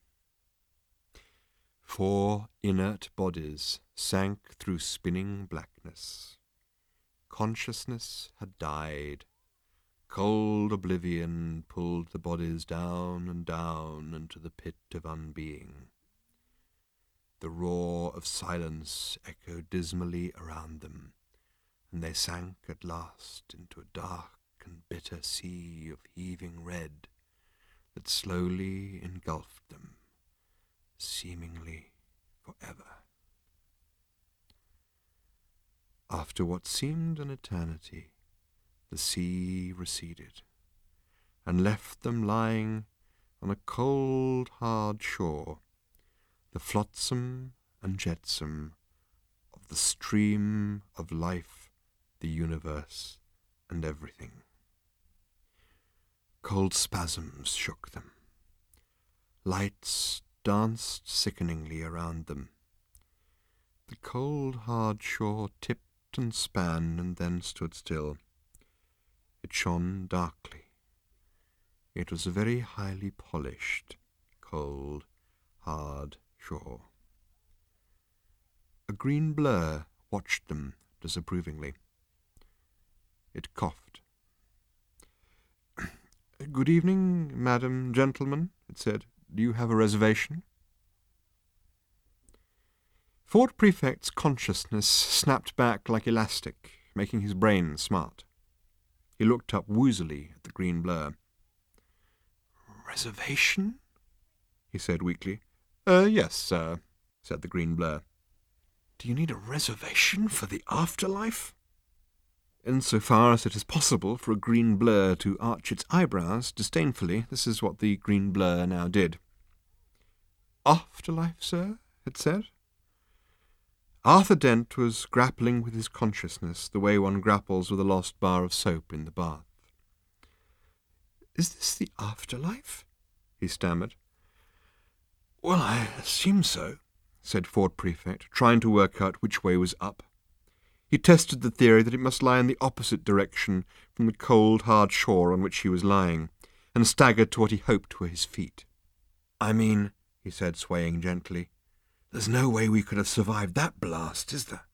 Speaker 2: Four inert bodies sank through spinning blackness. Consciousness had died. Cold oblivion pulled the bodies down and down into the pit of unbeing. The roar of silence echoed dismally around them, and they sank at last into a dark and bitter sea of heaving red that slowly engulfed them, seemingly forever. After what seemed an eternity, the sea receded, and left them lying on a cold, hard shore, the flotsam and jetsam of the stream of life, the universe, and everything. Cold spasms shook them. Lights danced sickeningly around them. The cold, hard shore tipped and span and then stood still. It shone darkly. It was a very highly polished, cold, hard shore. A green blur watched them disapprovingly. It coughed. "Good evening, madam, gentlemen," it said. "Do you have a reservation?" Ford Prefect's consciousness snapped back like elastic, making his brain smart. He looked up woozily at the green blur. "Reservation?" he said weakly. Uh, yes, sir," said the green blur. "Do you need a reservation for the afterlife?" Insofar as it is possible for a green blur to arch its eyebrows disdainfully, this is what the green blur now did. "Afterlife, sir?" it said. Arthur Dent was grappling with his consciousness the way one grapples with a lost bar of soap in the bath. "Is this the afterlife?" he stammered. "Well, I assume so," said Ford Prefect, trying to work out which way was up. He tested the theory that it must lie in the opposite direction from the cold, hard shore on which he was lying, and staggered to what he hoped were his feet. "I mean," he said, swaying gently, "there's no way we could have survived that blast, is there?"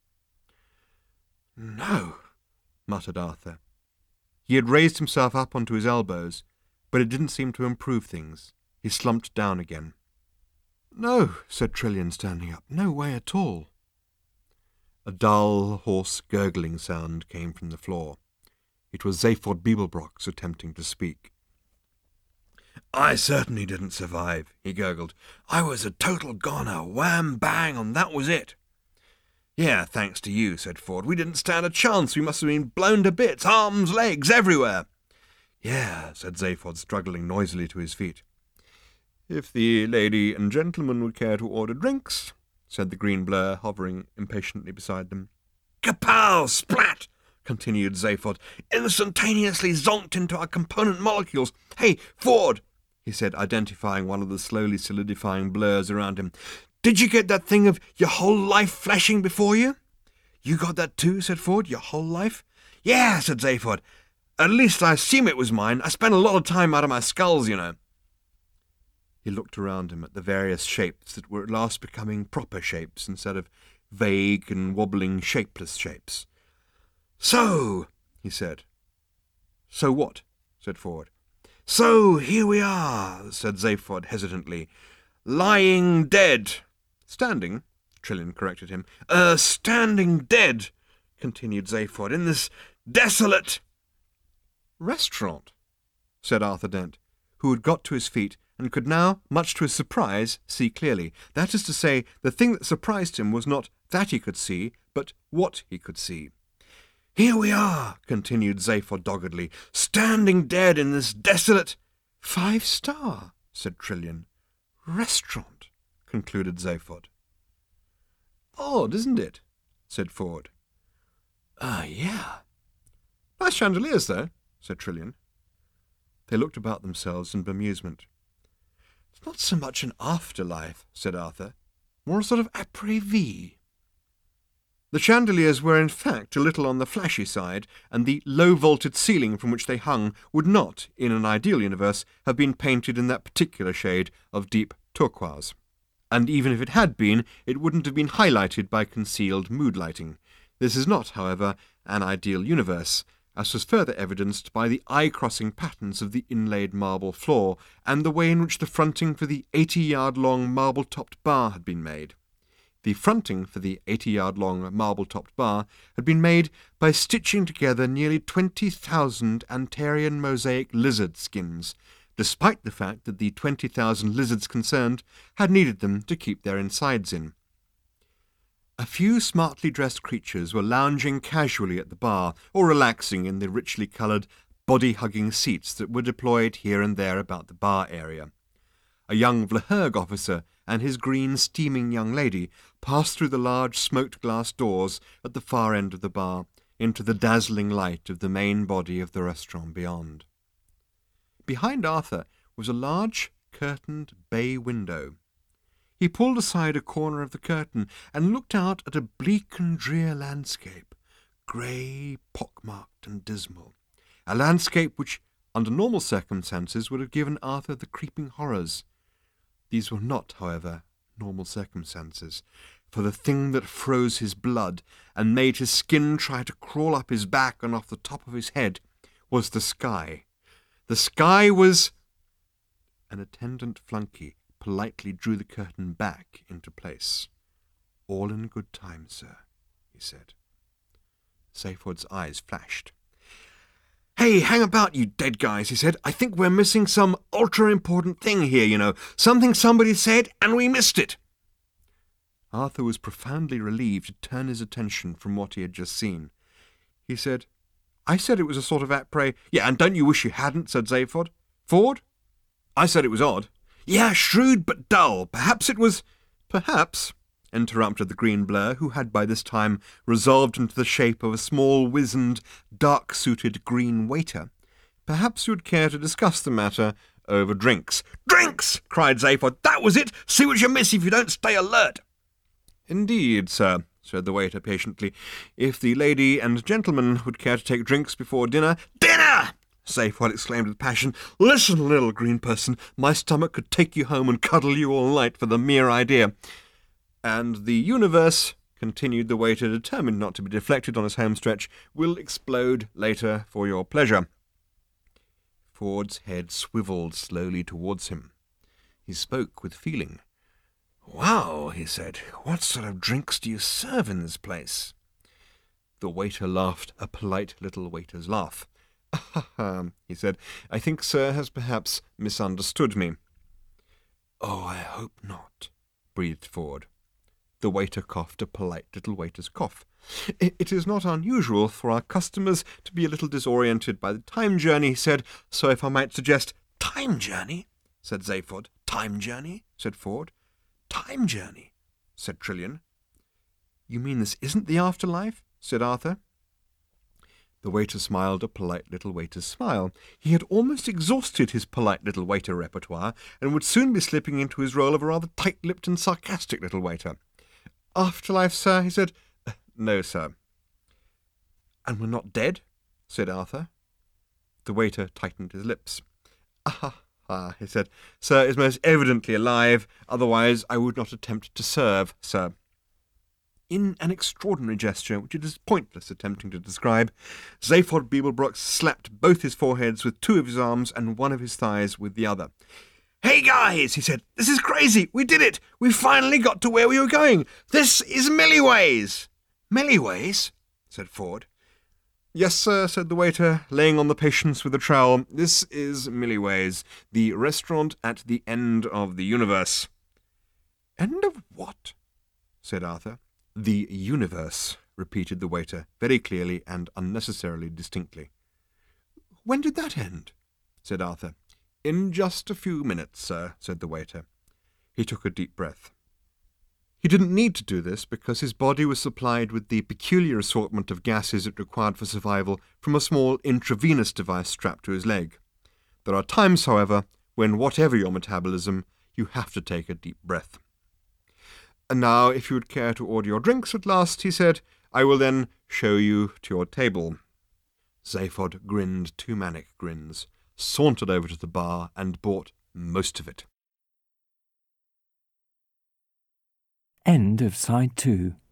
Speaker 2: "No," muttered Arthur. He had raised himself up onto his elbows, but it didn't seem to improve things. He slumped down again. "No," said Trillian, standing up. "No way at all." A dull, hoarse, gurgling sound came from the floor. It was Zaphod Beeblebrox attempting to speak. "I certainly didn't survive," he gurgled. "I was a total goner, wham, bang, and that was it." "Yeah, thanks to you," said Ford. "We didn't stand a chance. We must have been blown to bits, arms, legs, everywhere." "Yeah," said Zaphod, struggling noisily to his feet. "If the lady and gentleman would care to order drinks," said the green blur, hovering impatiently beside them. "Kapow! Splat!" continued Zaphod. "Instantaneously zonked into our component molecules. Hey, Ford!" he said, identifying one of the slowly solidifying blurs around him. "Did you get that thing of your whole life flashing before you?" You got that too? Said Ford. Your whole life? Yeah, said Zaphod. At least I assume it was mine. I spent a lot of time out of my skulls, you know. He looked around him at the various shapes that were at last becoming proper shapes instead of vague and wobbling shapeless shapes. So, he said. So what? Said Ford. So here we are, said Zaphod hesitantly. Lying dead. Standing, Trillian corrected him. Er, standing dead, continued Zaphod, in this desolate restaurant, said Arthur Dent, who had got to his feet and could now, much to his surprise, see clearly. That is to say, the thing that surprised him was not that he could see, but what he could see. Here we are, continued Zaphod doggedly, standing dead in this desolate five-star, said Trillian. Restaurant, concluded Zaphod. Odd, isn't it? Said Ford. Ah, uh, yeah. Nice chandeliers, though, said Trillian. They looked about themselves in bemusement. It's not so much an afterlife, said Arthur, more a sort of après-vie. The chandeliers were in fact a little on the flashy side, and the low-vaulted ceiling from which they hung would not, in an ideal universe, have been painted in that particular shade of deep turquoise. And even if it had been, it wouldn't have been highlighted by concealed mood lighting. This is not, however, an ideal universe, as was further evidenced by the eye-crossing patterns of the inlaid marble floor and the way in which the fronting for the eighty-yard-long marble-topped bar had been made. The fronting for the eighty-yard-long marble-topped bar had been made by stitching together nearly twenty thousand Antarian mosaic lizard skins, despite the fact that the twenty thousand lizards concerned had needed them to keep their insides in. A few smartly dressed creatures were lounging casually at the bar or relaxing in the richly coloured, body-hugging seats that were deployed here and there about the bar area. A young Vlaherg officer and his green, steaming young lady passed through the large smoked-glass doors at the far end of the bar into the dazzling light of the main body of the restaurant beyond. Behind Arthur was a large, curtained bay window. He pulled aside a corner of the curtain and looked out at a bleak and drear landscape, grey, pock-marked and dismal, a landscape which, under normal circumstances, would have given Arthur the creeping horrors. These were not, however, normal circumstances, for the thing that froze his blood and made his skin try to crawl up his back and off the top of his head was the sky. The sky was... An attendant flunky politely drew the curtain back into place. All in good time, sir, he said. Zaphod's eyes flashed. Hey, hang about, you dead guys, he said. I think we're missing some ultra-important thing here, you know. Something somebody said, and we missed it. Arthur was profoundly relieved to turn his attention from what he had just seen. He said, I said it was a sort of après. Yeah, and don't you wish you hadn't, said Zaphod. Ford? I said it was odd. Yeah, shrewd but dull. Perhaps it was... Perhaps, interrupted the green blur, who had by this time resolved into the shape of a small, wizened, dark-suited green waiter. Perhaps you would care to discuss the matter over drinks. Drinks! Cried Zaphod. That was it! See what you miss if you don't stay alert! Indeed, sir, said the waiter patiently. If the lady and gentleman would care to take drinks before dinner... Dinner! Zaphod exclaimed with passion. Listen, little green person, my stomach could take you home and cuddle you all night for the mere idea. And the universe, continued the waiter, determined not to be deflected on his home stretch, will explode later for your pleasure. Ford's head swivelled slowly towards him. He spoke with feeling. Wow, he said, what sort of drinks do you serve in this place? The waiter laughed a polite little waiter's laugh. Ah, he said, I think sir has perhaps misunderstood me. Oh, I hope not, breathed Ford. The waiter coughed a polite little waiter's cough. It is not unusual for our customers to be a little disoriented by the time journey, he said, so if I might suggest... Time journey? Said Zaphod. Time journey? Said Ford. Time journey? Said Trillian. You mean this isn't the afterlife? Said Arthur. The waiter smiled a polite little waiter's smile. He had almost exhausted his polite little waiter repertoire, and would soon be slipping into his role of a rather tight-lipped and sarcastic little waiter. Afterlife, sir, he said. No, sir. And we're not dead? Said Arthur. The waiter tightened his lips. Ah, ah, he said. Sir is most evidently alive, otherwise I would not attempt to serve, sir. In an extraordinary gesture, which it is pointless attempting to describe, Zaphod Beeblebrox slapped both his foreheads with two of his arms and one of his thighs with the other. "Hey, guys," he said, "this is crazy. We did it. We finally got to where we were going. This is Milliways." "Milliways?" said Ford. "Yes, sir," said the waiter, laying on the patience with a trowel. "This is Milliways, the restaurant at the end of the universe." "End of what?" said Arthur. "The universe," repeated the waiter, very clearly and unnecessarily distinctly. "When did that end?" said Arthur. "In just a few minutes, sir," said the waiter. He took a deep breath. He didn't need to do this because his body was supplied with the peculiar assortment of gases it required for survival from a small intravenous device strapped to his leg. There are times, however, when, whatever your metabolism, you have to take a deep breath. "And now, if you would care to order your drinks at last," he said, "I will then show you to your table." Zaphod grinned two manic grins, sauntered over to the bar, and bought most of it.
Speaker 5: End of side two.